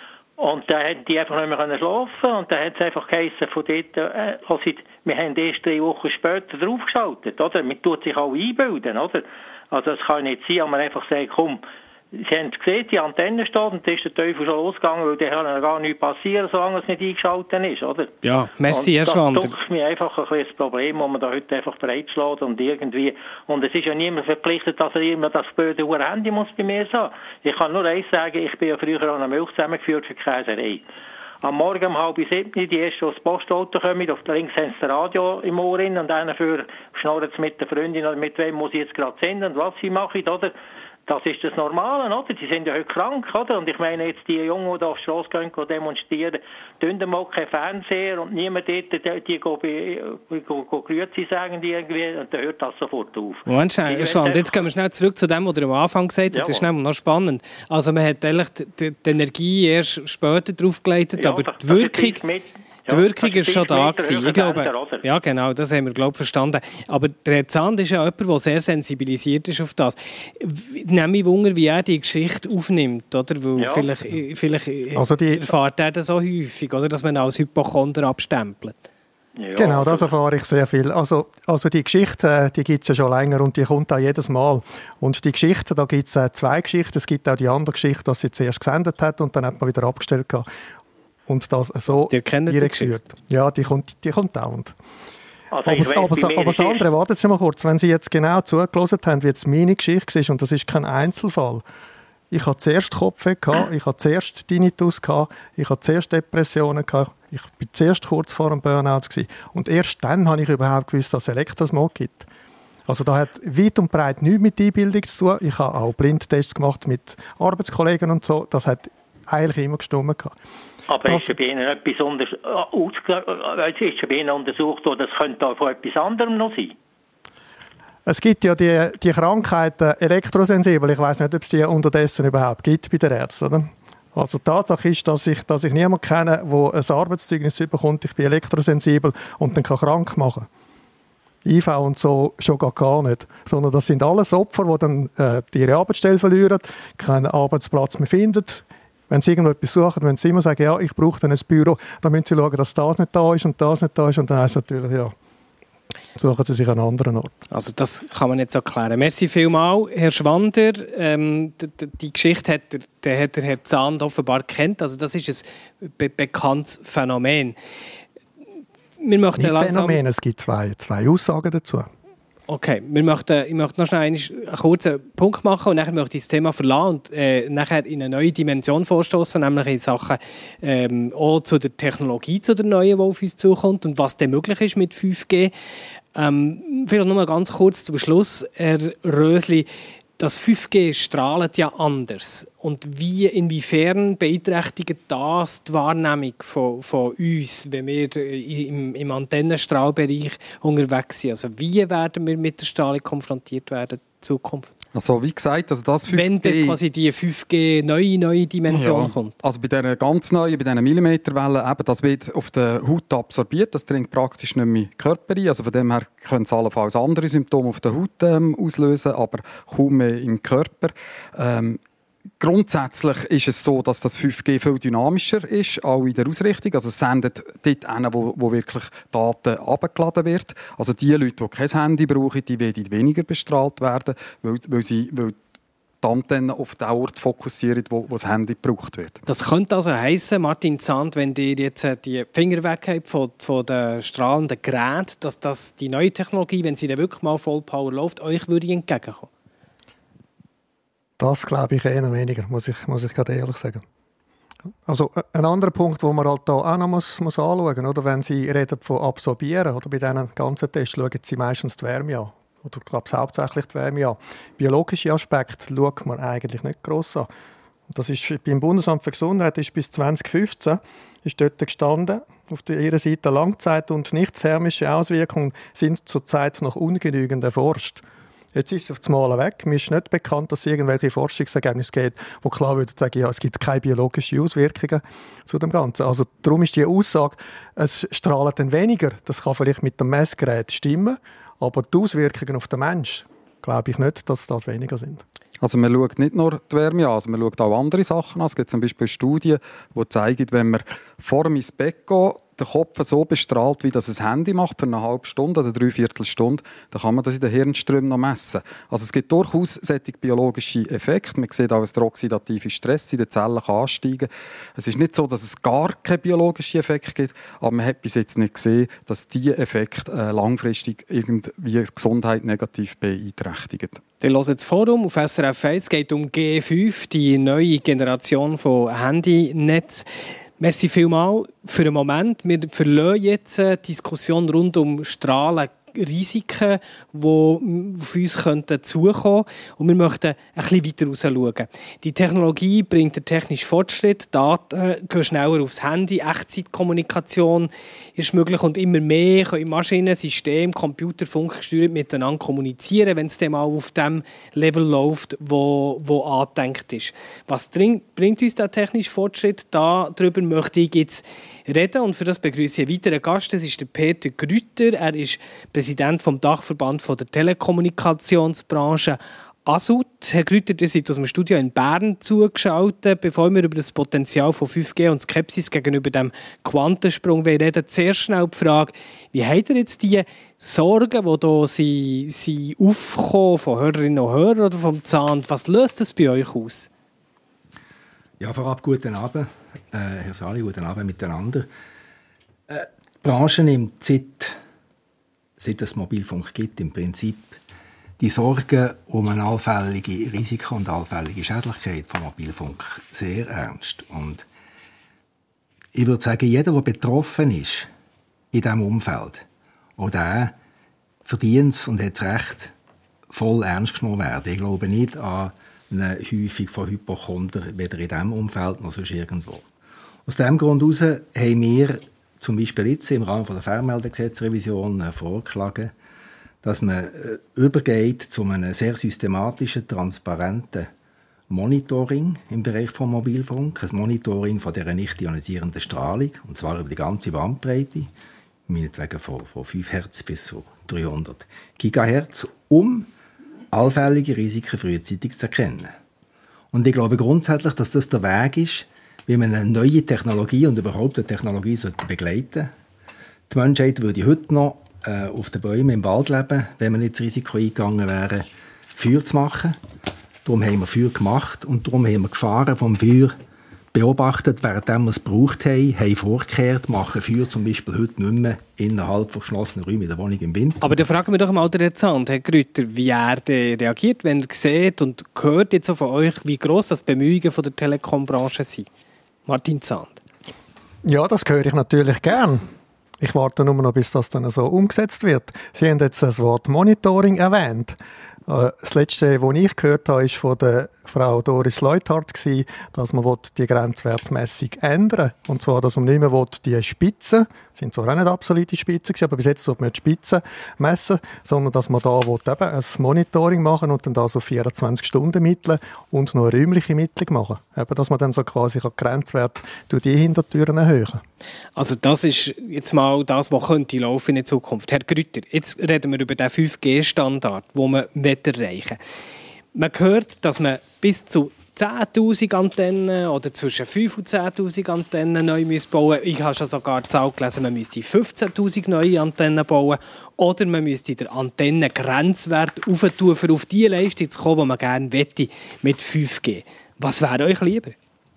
Und dann hätten die einfach nicht mehr schlafen. Und dann hat es einfach geheißen, von dort, wir haben erst 3 Wochen später draufgeschaltet. Oder? Man tut sich auch einbilden. Oder? Also es kann nicht sein, dass man einfach sagt, komm, Sie haben es gesehen, die Antenne steht und da ist der Teufel schon losgegangen, weil da kann gar nichts passieren, solange es nicht eingeschaltet ist, oder? Ja, merci, Herr Schwander. Das ist mir einfach ein bisschen das Problem, das man da heute einfach breitschlägt und irgendwie, und es ist ja niemand verpflichtet, dass er immer das blöde Handy muss bei mir sein. Ich kann nur eins sagen, ich bin ja früher an einer Milch zusammengeführt für die Käserei. Am Morgen um 6:30, die ersten, die das Postauto kommen, auf links haben sie das Radio im Ohr und dann schnurren sie mit der Freundin oder mit wem muss ich jetzt gerade senden und was sie machen, oder? Das ist das Normale, oder? Die sind ja heute krank, oder? Und ich meine jetzt, die Jungen, die da auf die Strasse gehen, demonstrieren, tun mal keinen Fernseher und niemand dort, die Grüezi sagen, die irgendwie, und dann hört das sofort auf. Moment schnell, jetzt gehen wir schnell zurück zu dem, was ihr am Anfang gesagt habt. Das ist noch spannend. Also man hat eigentlich die Energie erst später draufgeleitet, aber die Wirkung... Die Wirkung ist schon da gewesen. Ich glaube, ja genau, das haben wir verstanden. Aber der Herr Zand ist ja jemand, der sehr sensibilisiert ist auf das. Nehme ich Wunder, wie er die Geschichte aufnimmt, oder? Weil vielleicht erfahrt er das so häufig, oder? Dass man als Hypochonder abstempelt. Ja, genau, das erfahre ich sehr viel. Also die Geschichte, die gibt es ja schon länger und die kommt auch jedes Mal. Und die Geschichte, da gibt es 2 Geschichten. Es gibt auch die andere Geschichte, dass sie zuerst gesendet hat und dann hat man wieder abgestellt gehabt. Und das so eingeführt. Ja, die kommt dauernd. Also aber das andere, warten Sie mal kurz, wenn Sie jetzt genau zugelassen haben, wie jetzt meine Geschichte war, und das ist kein Einzelfall. Ich hatte zuerst Kopfweh, ich hatte zuerst Tinnitus, ich hatte zuerst Depressionen, ich war zuerst kurz vor einem Burnout gewesen. Und erst dann habe ich überhaupt gewusst, dass es Elektrosmog gibt. Also da hat weit und breit nichts mit Einbildung zu tun. Ich habe auch Blindtests gemacht mit Arbeitskollegen und so. Das hat eigentlich immer gestimmt. Aber ist bei Ihnen etwas untersucht oder das könnte auch von etwas anderem noch sein? Es gibt ja die Krankheiten elektrosensibel. Ich weiss nicht, ob es die unterdessen überhaupt gibt bei den Ärzten. Oder? Also die Tatsache ist, dass ich niemanden kenne, der ein Arbeitszeugnis bekommt, ich bin elektrosensibel und dann kann krank machen. IV und so schon gar nicht. Sondern das sind alles Opfer, die dann ihre Arbeitsstelle verlieren, keinen Arbeitsplatz mehr finden. Wenn Sie irgendetwas suchen, müssen Sie immer sagen, ja, ich brauche dann ein Büro. Dann müssen Sie schauen, dass das nicht da ist und das nicht da ist. Und dann heisst es natürlich, ja, suchen Sie sich an einen anderen Ort. Also das kann man jetzt erklären. Merci vielmals, Herr Schwander. Die Geschichte hat der Herr Zahnd offenbar kennt. Also das ist ein bekanntes Phänomen. Wir möchten Phänomen, es gibt zwei Aussagen dazu. Okay, ich möchte noch schnell einen kurzen Punkt machen und dann möchte ich das Thema verlassen und nachher in eine neue Dimension vorstoßen, nämlich in Sachen auch zu der Technologie, zu der neuen, die auf uns zukommt und was denn möglich ist mit 5G. Vielleicht noch mal ganz kurz zum Schluss, Herr Rösli. Das 5G strahlt ja anders. Und inwiefern beeinträchtigt das die Wahrnehmung von uns, wenn wir im Antennenstrahlbereich unterwegs sind? Also wie werden wir mit der Strahlung konfrontiert werden in Zukunft? Also wie gesagt, also das 5G... Wenn dann quasi die 5G neue Dimension kommt. Also bei dieser ganz neuen, bei diesen Millimeterwellen, eben, das wird auf der Haut absorbiert, das dringt praktisch nicht mehr in den Körper ein. Also von dem her können es allenfalls andere Symptome auf der Haut auslösen, aber kaum mehr im Körper. Grundsätzlich ist es so, dass das 5G viel dynamischer ist, auch in der Ausrichtung. Also es sendet dort hin, wo wirklich Daten abgeladen wird. Also die Leute, die kein Handy brauchen, die werden weniger bestrahlt werden, weil die Antennen auf den Ort fokussieren, wo das Handy gebraucht wird. Das könnte also heissen, Martin Zahnd, wenn ihr jetzt die Finger weg habt von den strahlenden Geräten, dass das die neue Technologie, wenn sie dann wirklich mal voll Power läuft, euch würde entgegenkommen? Das glaube ich eher weniger, muss ich gerade ehrlich sagen. Also ein anderer Punkt, den man halt da auch noch muss anschauen, oder wenn Sie reden von Absorbieren, oder bei diesen ganzen Tests schauen Sie meistens die Wärme an. Oder ich glaube hauptsächlich die Wärme an. Biologische Aspekte schaut man eigentlich nicht gross an. Und das ist beim Bundesamt für Gesundheit ist bis 2015 ist dort gestanden, auf ihrer Seite Langzeit- und nicht-thermische Auswirkungen sind zurzeit noch ungenügend erforscht. Jetzt ist es auf das Mal weg. Mir ist nicht bekannt, dass es irgendwelche Forschungsergebnisse gibt, die klar würden sagen, ja, es gibt keine biologischen Auswirkungen zu dem Ganzen. Also darum ist die Aussage, es strahlt dann weniger. Das kann vielleicht mit dem Messgerät stimmen, aber die Auswirkungen auf den Menschen glaube ich nicht, dass das weniger sind. Also man schaut nicht nur die Wärme an, also man schaut auch andere Sachen an. Es gibt zum Beispiel Studien, die zeigen, wenn man vor dem ins Bett geht, den Kopf so bestrahlt, wie das ein Handy macht, für eine halbe Stunde oder 3/4 Stunde, dann kann man das in den Hirnströmen noch messen. Also es gibt durchaus solche biologische Effekte. Man sieht auch, dass der oxidative Stress in den Zellen ansteigen kann. Es ist nicht so, dass es gar keine biologischen Effekte gibt, aber man hat bis jetzt nicht gesehen, dass diese Effekte langfristig irgendwie die Gesundheit negativ beeinträchtigen. Ihr hört das Forum auf SRF 1. Es geht um G5, die neue Generation von Handynetz. Merci vielmals für einen Moment. Wir verlassen jetzt die Diskussion rund um Strahlenrisiken, die auf uns zukommen könnten. Und wir möchten ein bisschen weiter raus schauen. Die Technologie bringt den technischen Fortschritt. Daten gehen schneller aufs Handy. Echtzeitkommunikation ist möglich. Und immer mehr können Maschinen, Systeme, Computer, funkgesteuert miteinander kommunizieren, wenn es dann mal auf dem Level läuft, wo angedenkt ist. Was bringt uns der technische Fortschritt? Darüber möchte ich jetzt reden. Und für das begrüße ich einen weiteren Gast. Das ist der Peter Grütter. Er ist Präsident vom Dachverband der Telekommunikationsbranche ASUT. Herr Grütter, ihr seid aus dem Studio in Bern zugeschaltet. Bevor wir über das Potenzial von 5G und Skepsis gegenüber dem Quantensprung reden, zuerst schnell die Frage, wie habt ihr jetzt die Sorgen, die hier aufkommen von Hörerinnen und Hörern oder vom Zahn, was löst das bei euch aus? Ja, vorab guten Abend, Herr Sali, guten Abend miteinander. Die Branche nimmt seit es Mobilfunk gibt, im Prinzip die Sorgen um eine allfällige Risiko und allfällige Schädlichkeit von Mobilfunk sehr ernst. Und ich würde sagen, jeder, der betroffen ist in diesem Umfeld, auch der verdient es und hat das Recht, voll ernst genommen werden. Ich glaube nicht an eine Häufung von Hypochondern, weder in diesem Umfeld noch sonst irgendwo. Aus diesem Grund heraus haben wir zum Beispiel jetzt im Rahmen der Fernmeldegesetzrevision vorgeschlagen, dass man übergeht zu einem sehr systematischen, transparenten Monitoring im Bereich von Mobilfunk. Ein Monitoring von dieser nicht ionisierenden Strahlung, und zwar über die ganze Bandbreite, meinetwegen von 5 Hertz bis zu 300 Gigahertz, um allfällige Risiken frühzeitig zu erkennen. Und ich glaube grundsätzlich, dass das der Weg ist, wie man eine neue Technologie und überhaupt eine Technologie begleiten sollte. Die Menschheit würde heute noch auf den Bäumen im Wald leben, wenn man nicht das Risiko eingegangen wäre, Feuer zu machen. Darum haben wir Feuer gemacht und darum haben wir Gefahren vom Feuer beobachtet, während wir es gebraucht haben vorgekehrt, machen Feuer zum Beispiel heute nicht mehr innerhalb von geschlossenen Räumen in der Wohnung im Winter. Aber dann fragen wir doch mal den Zahn, Herr Grütter, wie er reagiert, wenn er sieht und hört jetzt auch von euch, wie gross das Bemühungen von der Telekom-Branche sind. Martin Zahn. Ja, das höre ich natürlich gern. Ich warte nur noch, bis das dann so umgesetzt wird. Sie haben jetzt das Wort Monitoring erwähnt. Das Letzte, was ich gehört habe, war von der Frau Doris Leuthard, dass man die Grenzwertmessung ändern will. Und zwar, dass man nicht mehr die Spitzen, sind zwar auch nicht absolute Spitzen, aber bis jetzt wird man die Spitzen messen, sondern dass man da eben ein Monitoring machen und dann da so 24 Stunden mitteln und noch eine räumliche Mittlung machen. Eben, dass man dann so quasi die Grenzwerte durch die Hintertüren erhöhen. Also das ist jetzt mal das, was könnte laufen in der Zukunft. Herr Grütter, jetzt reden wir über den 5G-Standard, den man erreichen will. Man hört, dass man bis zu 10'000 Antennen oder zwischen 5'000 und 10'000 Antennen neu bauen müsste. Ich habe schon sogar die Zahl gelesen, man müsste 15'000 neue Antennen bauen oder man müsste den Antennengrenzwert aufentun, um auf die Leistung zu kommen, die man gerne wette mit 5G. Was wäre euch lieber?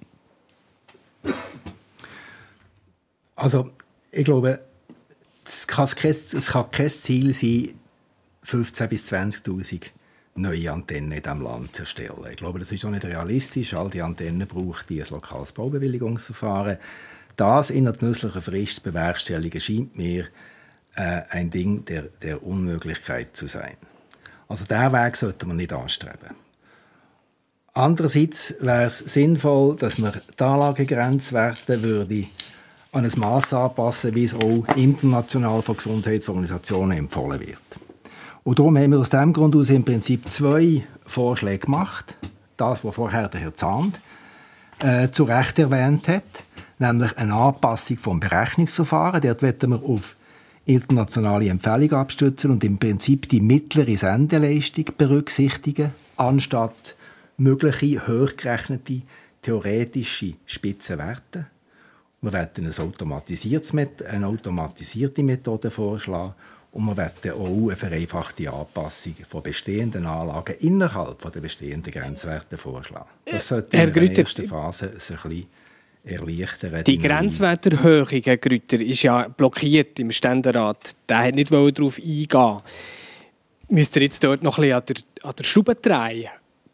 Also, ich glaube, es kann kein Ziel sein, 15'000 bis 20'000 neue Antennen in diesem Land zu erstellen. Ich glaube, das ist auch nicht realistisch. All die Antennen brauchen ein lokales Baubewilligungsverfahren. Das in der nützlichen Frist zu bewerkstelligen, scheint mir ein Ding der Unmöglichkeit zu sein. Also diesen Weg sollte man nicht anstreben. Andererseits wäre es sinnvoll, dass man die Anlagegrenzwerte an ein Mass anpassen, wie es auch international von Gesundheitsorganisationen empfohlen wird. Und darum haben wir aus diesem Grund aus im Prinzip 2 Vorschläge gemacht. Das, was vorher der Herr Zahnd zu Recht erwähnt hat, nämlich eine Anpassung vom Berechnungsverfahren. Dort wollen wir auf internationale Empfehlungen abstützen und im Prinzip die mittlere Sendeleistung berücksichtigen, anstatt mögliche hochgerechnete theoretische Spitzenwerte. wir werden eine automatisierte Methode vorschlagen und wir werden auch eine vereinfachte Anpassung von bestehenden Anlagen innerhalb der bestehenden Grenzwerte vorschlagen. Das sollte in der ersten Phase ein bisschen erleichtern. Die Grenzwerterhöhung, Herr Grütter, ist ja blockiert im Ständerat. Der hat nicht darauf eingehen. Müsst ihr jetzt dort noch ein bisschen an der Schraube drehen?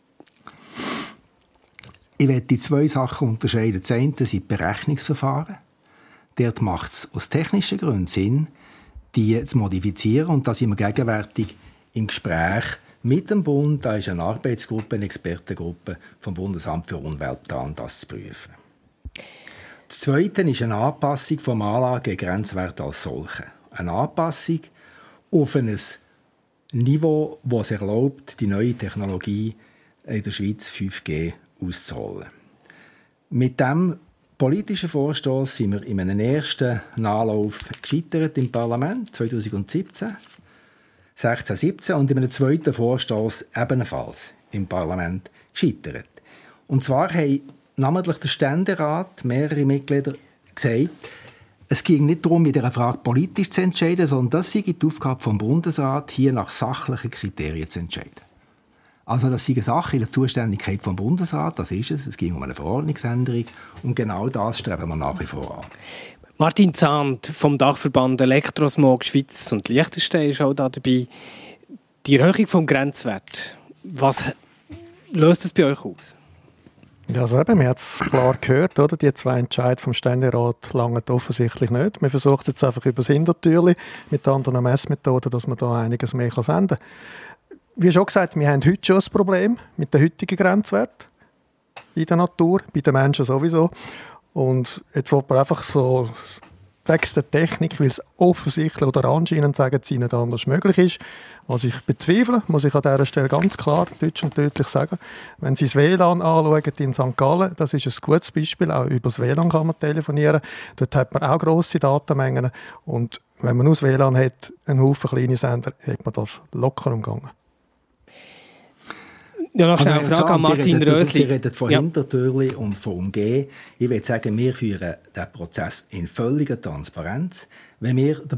Ich werde die zwei Sachen unterscheiden. Das eine sind die Berechnungsverfahren. Dort macht es aus technischen Gründen Sinn, die zu modifizieren. Und da sind wir gegenwärtig im Gespräch mit dem Bund. Da ist eine Arbeitsgruppe, eine Expertengruppe vom Bundesamt für Umwelt dran, das zu prüfen. Das Zweite ist eine Anpassung vom Anlagengrenzwert als solche. Eine Anpassung auf ein Niveau, das es erlaubt, die neue Technologie in der Schweiz 5G auszurollen. Mit diesem politischen Vorstoss sind wir in einem ersten Anlauf gescheitert im Parlament 2017, 16, 17 und in einem zweiten Vorstoss ebenfalls im Parlament gescheitert. Und zwar haben namentlich der Ständerat, mehrere Mitglieder, gesagt, es ging nicht darum, in dieser Frage politisch zu entscheiden, sondern das sei die Aufgabe vom Bundesrat, hier nach sachlichen Kriterien zu entscheiden. Also das sei eine Sache in der Zuständigkeit vom Bundesrat, das ist es. Es ging um eine Verordnungsänderung und genau das streben wir nach wie vor an. Martin Zahnt vom Dachverband Elektrosmog Schweiz und Liechtenstein ist auch da dabei. Die Erhöhung vom Grenzwert, was löst das bei euch aus? Ja, also eben, wir haben es klar gehört, oder? Die zwei Entscheide vom Ständerat langen offensichtlich nicht. Wir versuchen jetzt einfach über das Hintertürchen mit anderen Messmethoden, dass man da einiges mehr senden kann. Wie schon gesagt, wir haben heute schon ein Problem mit den heutigen Grenzwerten in der Natur, bei den Menschen sowieso. Und jetzt will man einfach so wegen der Technik, weil es offensichtlich oder anscheinend sagen sie nicht anders möglich ist. Was ich bezweifle, muss ich an dieser Stelle ganz klar deutsch und deutlich sagen. Wenn Sie das WLAN anschauen in St. Gallen, das ist ein gutes Beispiel, auch über das WLAN kann man telefonieren. Dort hat man auch grosse Datenmengen und wenn man nur das WLAN hat, einen Haufen kleine Sender, hat man das locker umgangen. Ja, noch schnell eine Frage an Martin Rösli. Wir reden von Hintertürchen und von Umgehen. Ich würde sagen, wir führen diesen Prozess in völliger Transparenz. Wenn wir den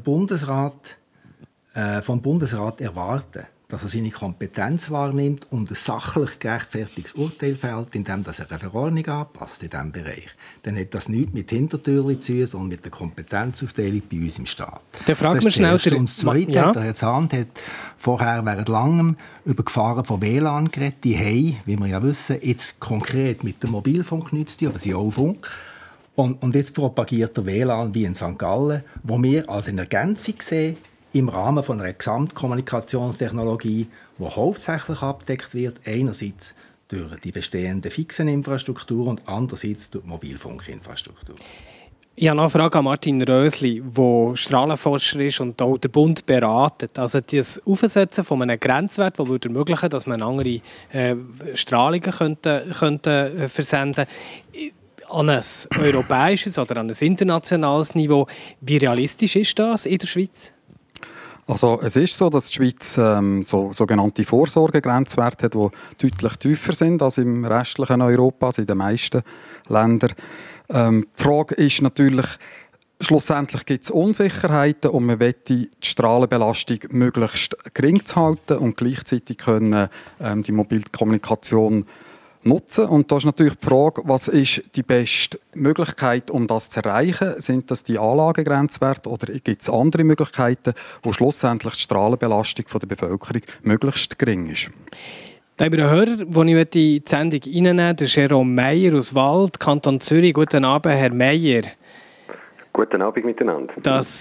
vom Bundesrat erwarten, dass er seine Kompetenz wahrnimmt und ein sachlich gerechtfertigtes Urteil fällt, indem er eine Verordnung anpasst in diesem Bereich, dann hat das nichts mit Hintertürchen zu tun, sondern mit der Kompetenzaufteilung bei uns im Staat. Dann fragen wir schnell. Und das Zweite, der Herr Zahnt hat vorher während langem über Gefahren von WLAN geredet. Die haben, wie wir ja wissen, jetzt konkret mit dem Mobilfunk nichts zu tun, aber sie auch Funk. Und jetzt propagiert der WLAN wie in St. Gallen, wo wir als eine Ergänzung sehen, im Rahmen von einer Gesamtkommunikationstechnologie, die hauptsächlich abgedeckt wird, einerseits durch die bestehende fixen Infrastruktur und andererseits durch die Mobilfunkinfrastruktur. Ich habe noch eine Frage an Martin Rösli, der Strahlenforscher ist und auch der Bund beratet. Also das Aufsetzen von einem Grenzwert, der würde ermöglichen, dass man andere Strahlungen könnte versenden an ein europäisches oder an ein internationales Niveau. Wie realistisch ist das in der Schweiz? Also es ist so, dass die Schweiz sogenannte Vorsorgegrenzwerte hat, die deutlich tiefer sind als im restlichen Europa, also in den meisten Ländern. Die Frage ist natürlich, schlussendlich gibt es Unsicherheiten und man möchte die Strahlenbelastung möglichst gering zu halten und gleichzeitig können die Mobilkommunikation nutzen. Und da ist natürlich die Frage, was ist die beste Möglichkeit, um das zu erreichen? Sind das die Anlagengrenzwerte oder gibt es andere Möglichkeiten, wo schlussendlich die Strahlenbelastung der Bevölkerung möglichst gering ist? Da haben wir einen Hörer, den ich in die Sendung reinnehmen möchte, Jerome Meyer aus Wald, Kanton Zürich. Guten Abend, Herr Meyer. Guten Abend miteinander. Das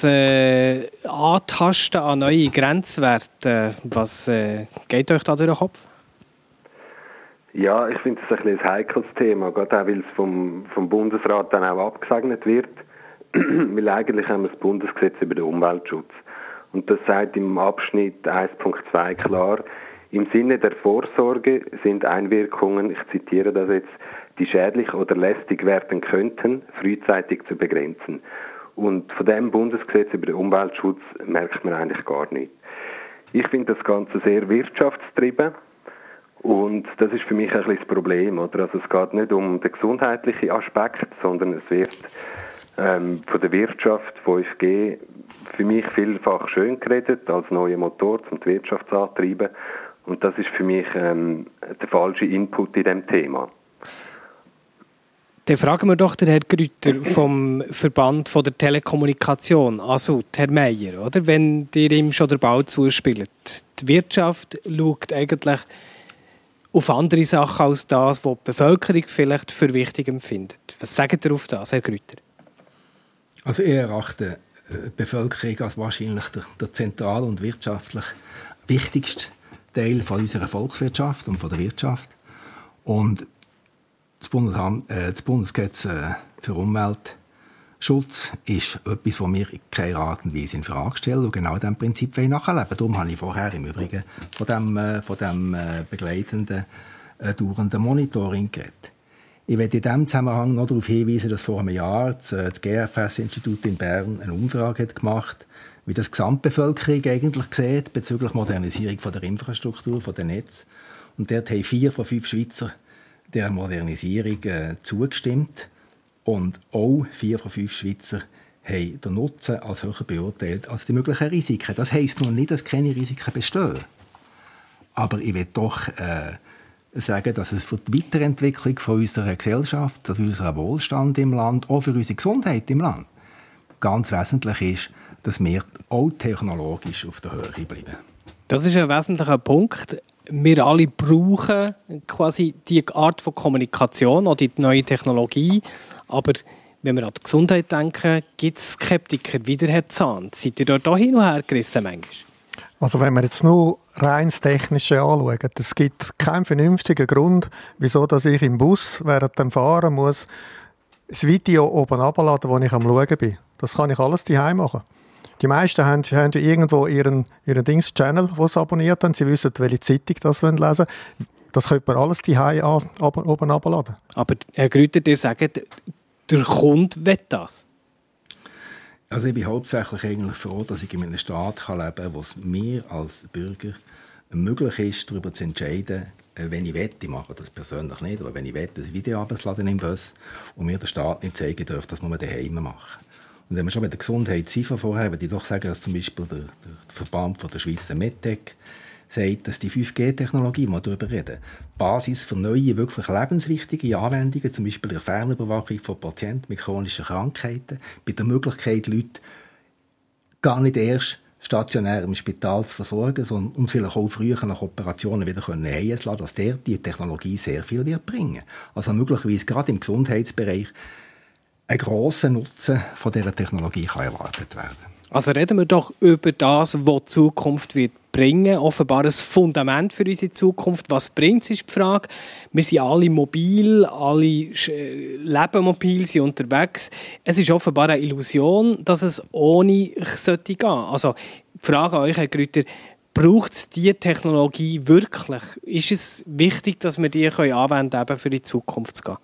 Antasten an neue Grenzwerte, was geht euch da durch den Kopf? Ja, ich finde es ein heikles Thema, gerade auch, weil es vom Bundesrat dann auch abgesegnet wird. Weil eigentlich haben wir das Bundesgesetz über den Umweltschutz. Und das sagt im Abschnitt 1.2 klar, im Sinne der Vorsorge sind Einwirkungen, ich zitiere das jetzt, die schädlich oder lästig werden könnten, frühzeitig zu begrenzen. Und von dem Bundesgesetz über den Umweltschutz merkt man eigentlich gar nichts. Ich finde das Ganze sehr wirtschaftstrieben. Und das ist für mich ein bisschen das Problem, oder? Also es geht nicht um den gesundheitlichen Aspekt, sondern es wird von der Wirtschaft, 5G, für mich vielfach schön geredet, als neuer Motor, um die Wirtschaft anzutreiben. Und das ist für mich der falsche Input in diesem Thema. Dann fragen wir doch den Herrn Grütter vom Verband von der Telekommunikation, also Herr Meier, oder? Wenn ihr ihm schon den Ball zuspielt. Die Wirtschaft schaut eigentlich auf andere Sachen als das, was die Bevölkerung vielleicht für wichtig empfindet. Was sagt ihr auf das, Herr Grütter? Also ich erachte die Bevölkerung als wahrscheinlich der zentrale und wirtschaftlich wichtigste Teil von unserer Volkswirtschaft und von der Wirtschaft. Und das Bundesgesetz für Umweltschutz ist etwas, das wir in keiner Art und Weise in Frage stellen und genau diesem Prinzip nachleben. Darum habe ich vorher im Übrigen von dem begleitenden, dauernden Monitoring geredet. Ich werde in diesem Zusammenhang noch darauf hinweisen, dass vor einem Jahr das GFS-Institut in Bern eine Umfrage hat gemacht, wie das die Gesamtbevölkerung eigentlich sieht bezüglich Modernisierung von der Infrastruktur, von den Netzen. Und dort haben 4 von 5 Schweizer der Modernisierung zugestimmt. Und auch 4 von 5 Schweizer haben den Nutzen als höher beurteilt als die möglichen Risiken. Das heisst noch nicht, dass keine Risiken bestehen. Aber ich will doch sagen, dass es für die Weiterentwicklung von unserer Gesellschaft, für unseren Wohlstand im Land, auch für unsere Gesundheit im Land ganz wesentlich ist, dass wir auch technologisch auf der Höhe bleiben. Das ist ein wesentlicher Punkt. Wir alle brauchen quasi die Art von Kommunikation oder die neue Technologie. Aber wenn wir an die Gesundheit denken, gibt es Skeptiker wie der Herr Zahn. Seid ihr dort auch hin und her gerissen manchmal? Also wenn wir jetzt nur rein das Technische anschauen, es gibt keinen vernünftigen Grund, wieso dass ich im Bus während dem Fahren muss das Video oben abladen, wo ich am Schauen bin. Das kann ich alles daheim machen. Die meisten haben ja irgendwo ihren Channel, den sie abonniert haben. Sie wissen, welche Zeitung das lesen wollen. Das könnte man alles daheim oben abladen. Aber Herr Grütter, ihr sagt, der Kunde will das. Also ich bin hauptsächlich eigentlich froh, dass ich in einem Staat leben kann, wo es mir als Bürger möglich ist, darüber zu entscheiden, wenn ich will, ich mache das persönlich nicht, aber wenn ich will, das Video abzuladen im Bus und mir der Staat nicht zeigen darf, das nur daheim machen. Und wenn wir schon bei der Gesundheit sind vorher, würde ich doch sagen, dass zum Beispiel der Verband von der Schweizer Medtech sagt, dass die 5G-Technologie, die wir darüber reden, Basis für neue, wirklich lebenswichtige Anwendungen, zum Beispiel der Fernüberwachung von Patienten mit chronischen Krankheiten, bei der Möglichkeit, Leute gar nicht erst stationär im Spital zu versorgen, sondern und vielleicht auch früher nach Operationen wieder heimgehen zu lassen, dass die Technologie sehr viel wird bringen. Also möglicherweise gerade im Gesundheitsbereich ein grosser Nutzen von dieser Technologie kann erwartet werden. Also reden wir doch über das, was die Zukunft wird bringen. Offenbar ein Fundament für unsere Zukunft. Was bringt es, ist die Frage. Wir sind alle mobil, alle leben mobil, sind unterwegs. Es ist offenbar eine Illusion, dass es ohne sollte gehen. Also die Frage an euch, Herr Grütter, braucht es diese Technologie wirklich? Ist es wichtig, dass wir die anwenden können, eben für die Zukunft zu gehen?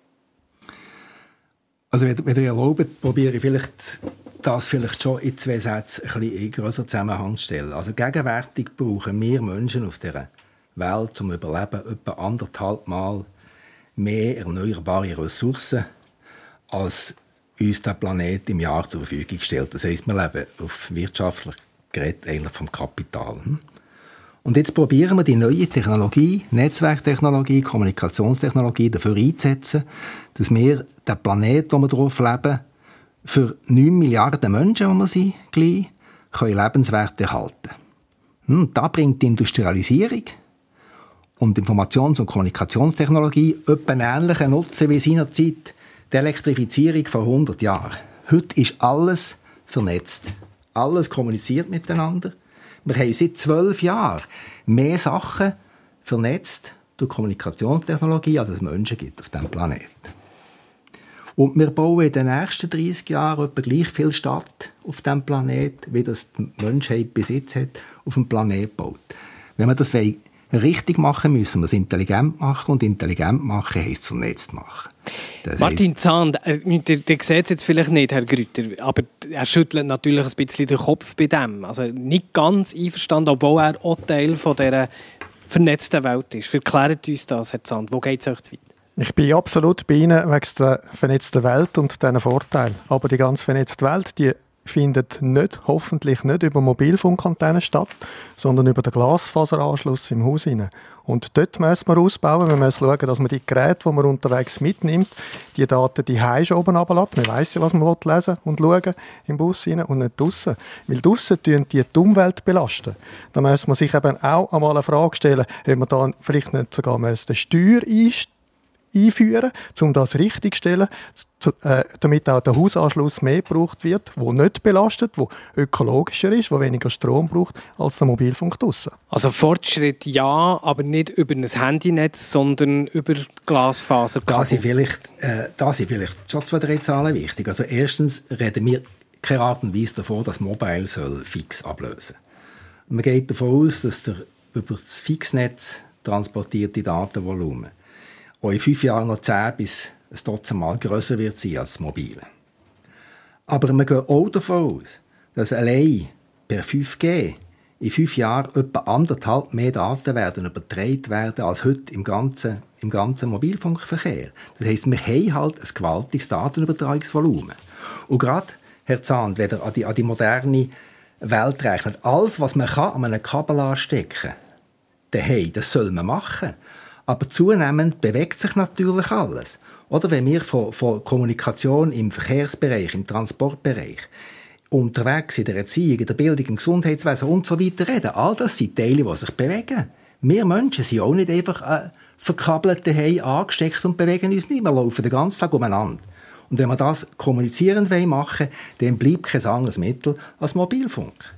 Also wenn ihr erlaubt, probiere ich das vielleicht schon in 2 Sätzen ein bisschen in grösser Zusammenhang zu stellen. Also gegenwärtig brauchen wir Menschen auf dieser Welt zum Überleben etwa 1,5 Mal mehr erneuerbare Ressourcen, als uns der Planet im Jahr zur Verfügung stellt. Das heisst, wir leben auf wirtschaftlich Gerät eigentlich vom Kapital. Und jetzt probieren wir die neue Technologie, Netzwerktechnologie, Kommunikationstechnologie dafür einzusetzen, dass wir den Planet, wo wir drauf leben, für 9 Milliarden Menschen, die wir sind, gleich, lebenswert erhalten. Da bringt die Industrialisierung und Informations- und Kommunikationstechnologie etwa einen ähnlichen Nutzen wie seinerzeit die Elektrifizierung vor 100 Jahren. Heute ist alles vernetzt. Alles kommuniziert miteinander. Wir haben seit 12 Jahren mehr Sachen vernetzt durch Kommunikationstechnologie, als es Menschen gibt auf diesem Planeten. Und wir bauen in den nächsten 30 Jahren etwa gleich viel Stadt auf diesem Planeten, wie das die Menschheit bis jetzt hat, auf dem Planeten baut. Wenn wir das richtig machen, müssen wir es intelligent machen. Und intelligent machen heisst vernetzt machen. Martin Zahn, der sieht es jetzt vielleicht nicht, Herr Grütter, aber er schüttelt natürlich ein bisschen den Kopf bei dem. Also nicht ganz einverstanden, obwohl er auch Teil von dieser vernetzten Welt ist. Verklärt uns das, Herr Zahn. Wo geht es euch zu weit? Ich bin absolut bei Ihnen wegen der vernetzten Welt und diesen Vorteilen. Aber die ganz vernetzte Welt, die findet hoffentlich nicht über Mobilfunkantennen statt, sondern über den Glasfaseranschluss im Haus hinein. Und dort müssen wir ausbauen. Wir müssen schauen, dass man die Geräte, die man unterwegs mitnimmt, die Daten die schon oben runterlässt. Man weiss ja, was man lesen und schauen im Bus hinein und nicht draussen. Weil draussen tun die Umwelt belasten. Da muss man sich eben auch einmal eine Frage stellen, ob man da vielleicht nicht sogar eine Steuer einführen, um das richtig zu stellen, damit auch der Hausanschluss mehr gebraucht wird, der nicht belastet, der ökologischer ist, der weniger Strom braucht als der Mobilfunk draussen. Also Fortschritt ja, aber nicht über ein Handynetz, sondern über Glasfaser. Da sind vielleicht schon 2-3 Zahlen wichtig. Also erstens reden wir keine Art und Weise davon, dass Mobile soll fix ablösen soll. Man geht davon aus, dass der über das Fixnetz transportierte Datenvolumen auch in 5 Jahren noch 10 bis ein Dutzend Mal grösser wird sein als das Mobile. Aber wir gehen auch davon aus, dass allein per 5G in 5 Jahren etwa 1,5 mehr Daten werden übertragen werden als heute im ganzen Mobilfunkverkehr. Das heisst, wir haben halt ein gewaltiges Datenübertragungsvolumen. Und gerade, Herr Zahn, wenn ihr an die moderne Welt rechnet, alles, was man an einem Kabel anstecken kann, das soll man machen. Aber zunehmend bewegt sich natürlich alles. Oder wenn wir von Kommunikation im Verkehrsbereich, im Transportbereich, unterwegs in der Erziehung, in der Bildung, im Gesundheitswesen und so weiter reden, all das sind Teile, die sich bewegen. Wir Menschen sind auch nicht einfach verkabelt daheim angesteckt und bewegen uns nicht. Wir laufen den ganzen Tag umeinander. Und wenn wir das kommunizierend machen wollen, dann bleibt kein anderes Mittel als Mobilfunk.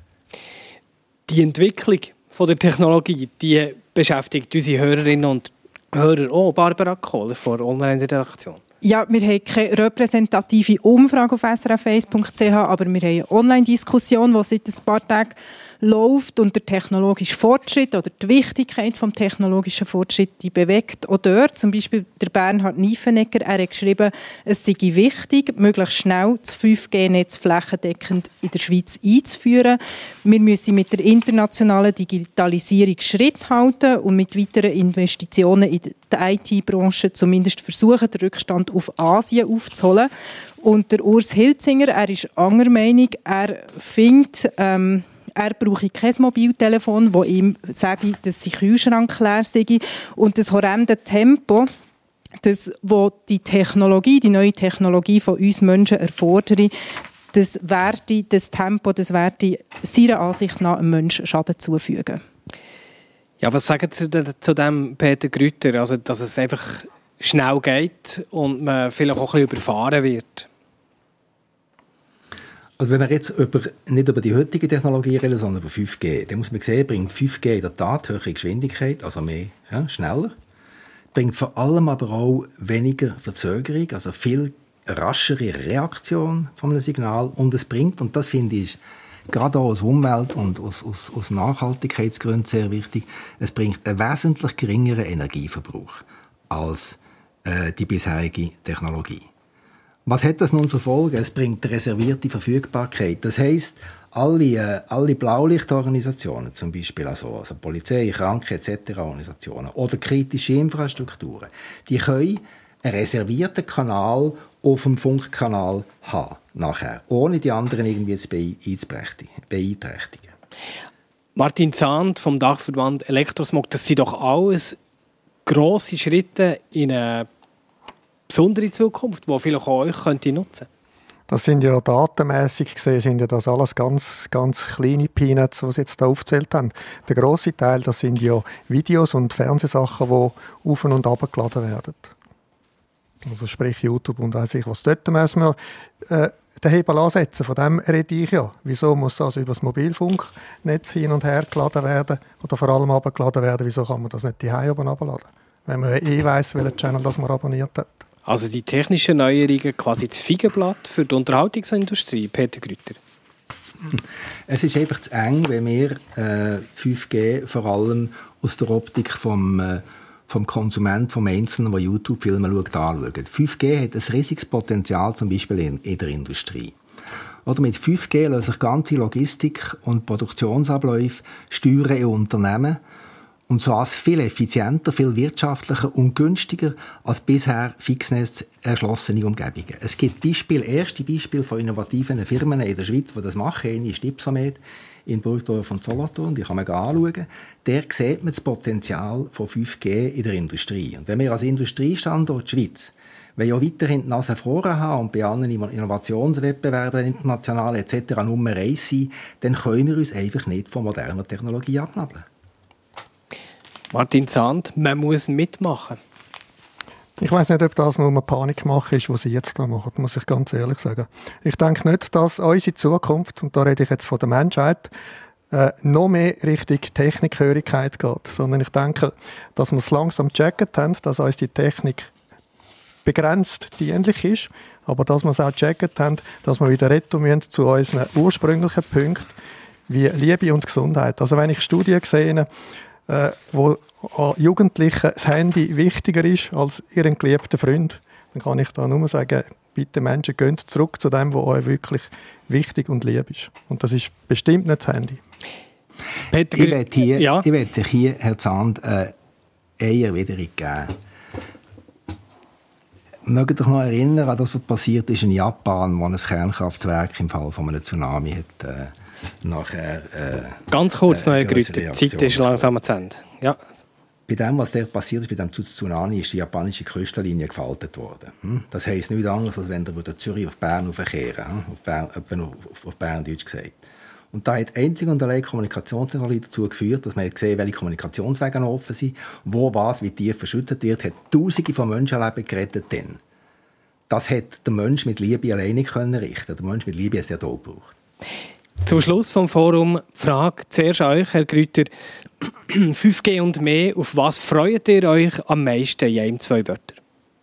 Die Entwicklung von der Technologie, die beschäftigt unsere Hörerinnen und Hörer auch. Barbara Kohler von der Online-Redaktion. Ja, wir haben keine repräsentative Umfrage auf srf1.ch, aber wir haben eine Online-Diskussion, die seit ein paar Tagen läuft und der technologische Fortschritt oder die Wichtigkeit des technologischen Fortschritts die bewegt auch dort. Zum Beispiel der Bernhard Niefenegger, er hat geschrieben, es sei wichtig, möglichst schnell das 5G-Netz flächendeckend in der Schweiz einzuführen. Wir müssen mit der internationalen Digitalisierung Schritt halten und mit weiteren Investitionen in der IT-Branche zumindest versuchen, den Rückstand auf Asien aufzuholen. Und der Urs Hilzinger, er ist anderer Meinung, er findet, er brauche kein Mobiltelefon, das ihm sage, dass sein Kühlschrank leer sei. Und das horrende Tempo, das, wo die neue Technologie von uns Menschen erfordere, das werde seiner Ansicht nach einem Menschen Schaden zufügen. Ja, was sagen Sie zu dem, Peter Grütter? Also, dass es einfach schnell geht und man vielleicht auch ein bisschen überfahren wird? Also wenn wir jetzt nicht über die heutige Technologie reden, sondern über 5G, dann muss man sehen, bringt 5G in der Tat höhere Geschwindigkeit, also mehr, schneller. Bringt vor allem aber auch weniger Verzögerung, also viel raschere Reaktion von einem Signal. Und es bringt, und das finde ich gerade auch aus Umwelt- und aus Nachhaltigkeitsgründen sehr wichtig, es bringt einen wesentlich geringeren Energieverbrauch als die bisherige Technologie. Was hat das nun für Folgen? Es bringt reservierte Verfügbarkeit. Das heisst, alle Blaulichtorganisationen, zum Beispiel also Polizei, Kranken etc. Organisationen oder kritische Infrastrukturen, die können einen reservierten Kanal auf dem Funkkanal haben, nachher, ohne die anderen irgendwie zu beeinträchtigen. Martin Zahn vom Dachverband Elektrosmog, das sind doch alles grosse Schritte in eine besondere Zukunft, die vielleicht auch euch nutzen könnte? Das sind ja datenmässig gesehen, sind ja das alles ganz, ganz kleine Peanuts, die Sie jetzt da aufgezählt haben. Der grosse Teil, das sind ja Videos und Fernsehsachen, die auf- und runtergeladen werden. Also sprich YouTube und weiss ich was. Dort müssen wir den Hebel ansetzen. Von dem rede ich ja. Wieso muss das über das Mobilfunknetz hin und her geladen werden oder vor allem runtergeladen werden? Wieso kann man das nicht die oben runterladen? Wenn man weiss, welchen Channel das man abonniert hat. Also die technischen Neuerungen quasi das Feigenblatt für die Unterhaltungsindustrie, Peter Grütter? Es ist einfach zu eng, wenn wir 5G vor allem aus der Optik vom Konsument, vom Einzelnen, der YouTube-Filme anschaut. 5G hat ein riesiges Potenzial, zum Beispiel in der Industrie. Oder mit 5G lassen sich ganze Logistik- und Produktionsabläufe steuern in Unternehmen. Und zwar viel effizienter, viel wirtschaftlicher und günstiger als bisher Fixnetz erschlossene Umgebungen. Es gibt erste Beispiele von innovativen Firmen in der Schweiz, die das machen. Eine ist Ypsomed in Burgdorf und Solothurn, die kann man anschauen. Der sieht man das Potenzial von 5G in der Industrie. Und wenn wir als Industriestandort Schweiz ja weiterhin die Nase vorne haben und bei allen Innovationswettbewerben, international etc. Nummer 1 sein, dann können wir uns einfach nicht von moderner Technologie abnabeln. Martin Zahnd, man muss mitmachen. Ich weiss nicht, ob das nur eine Panikmache ist, was Sie jetzt da machen, muss ich ganz ehrlich sagen. Ich denke nicht, dass unsere Zukunft, und da rede ich jetzt von der Menschheit, noch mehr Richtung Technikhörigkeit geht, sondern ich denke, dass wir es langsam gecheckt haben, dass uns die Technik begrenzt dienlich ist, aber dass wir es auch gecheckt haben, dass wir wieder retten müssen zu unseren ursprünglichen Punkten, wie Liebe und Gesundheit. Also wenn ich Studien sehe, wo an Jugendlichen das Handy wichtiger ist als ihren geliebten Freund, dann kann ich da nur sagen, bitte Menschen, geht zurück zu dem, was euch wirklich wichtig und lieb ist. Und das ist bestimmt nicht das Handy. Peter, ich möchte hier, Herr Zahnd, Eier wieder geben. Mögt ihr euch noch erinnern an das, was passiert ist in Japan, wo ein Kernkraftwerk im Fall von einem Tsunami hat, nachher... Ganz kurz noch, Herr Grüter, die Zeit ist langsam zu Ende. Ja. Bei dem, was dort passiert ist, bei dem Tsunami, ist die japanische Küstenlinie gefaltet worden. Das heisst nichts anderes, als wenn der Zürich auf Bern aufkehren, auf Berndeutsch gesagt. Und da hat einzig und allein Kommunikationstechnologie dazu geführt, dass man gesehen hat, welche Kommunikationswege offen sind, wo was wie tief verschüttet wird, hat Tausende von Menschenleben gerettet. Denn das hat der Mensch mit Liebe alleine können richten. Der Mensch mit Liebe hat es ja da gebraucht. Zum Schluss vom Forum Frage zuerst an euch, Herr Grüter. 5G und mehr, auf was freut ihr euch am meisten in einem 2 Wörter?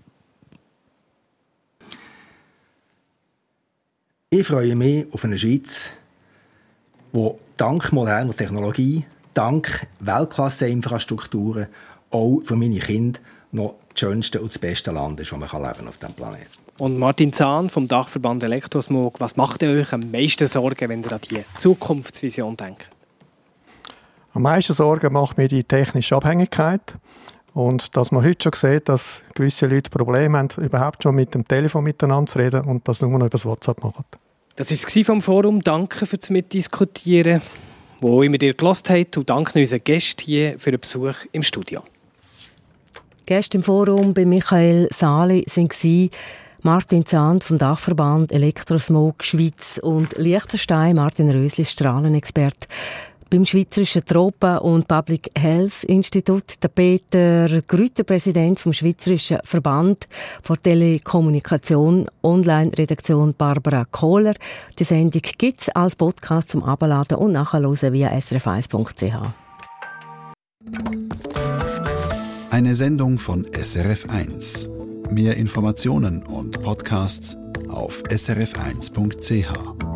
Ich freue mich auf eine Schweiz, die dank moderner Technologie, dank Weltklasse-Infrastrukturen auch für meine Kinder noch das schönste und das beste Land ist, das man leben auf diesem Planeten. Und Martin Zahn vom Dachverband Elektrosmog, was macht ihr euch am meisten Sorgen, wenn ihr an die Zukunftsvision denkt? Am meisten Sorgen macht mir die technische Abhängigkeit und dass man heute schon sieht, dass gewisse Leute Probleme haben, überhaupt schon mit dem Telefon miteinander zu reden und das nur noch über das WhatsApp machen. Das war es vom Forum. Danke fürs Mitdiskutieren, wo immer ihr gehört habt, und danke unseren Gästen hier für den Besuch im Studio. Gäste im Forum bei Michael Sali waren Martin Zahnd vom Dachverband Elektrosmog Schweiz und Liechtenstein, Martin Rösli, Strahlenexperte beim Schweizerischen Tropen- und Public Health Institut, der Peter Grüter, Präsident vom Schweizerischen Verband für Telekommunikation, Online-Redaktion Barbara Kohler. Die Sendung gibt es als Podcast zum Abladen und nachhören via srf1.ch. Eine Sendung von SRF1. Mehr Informationen und Podcasts auf srf1.ch.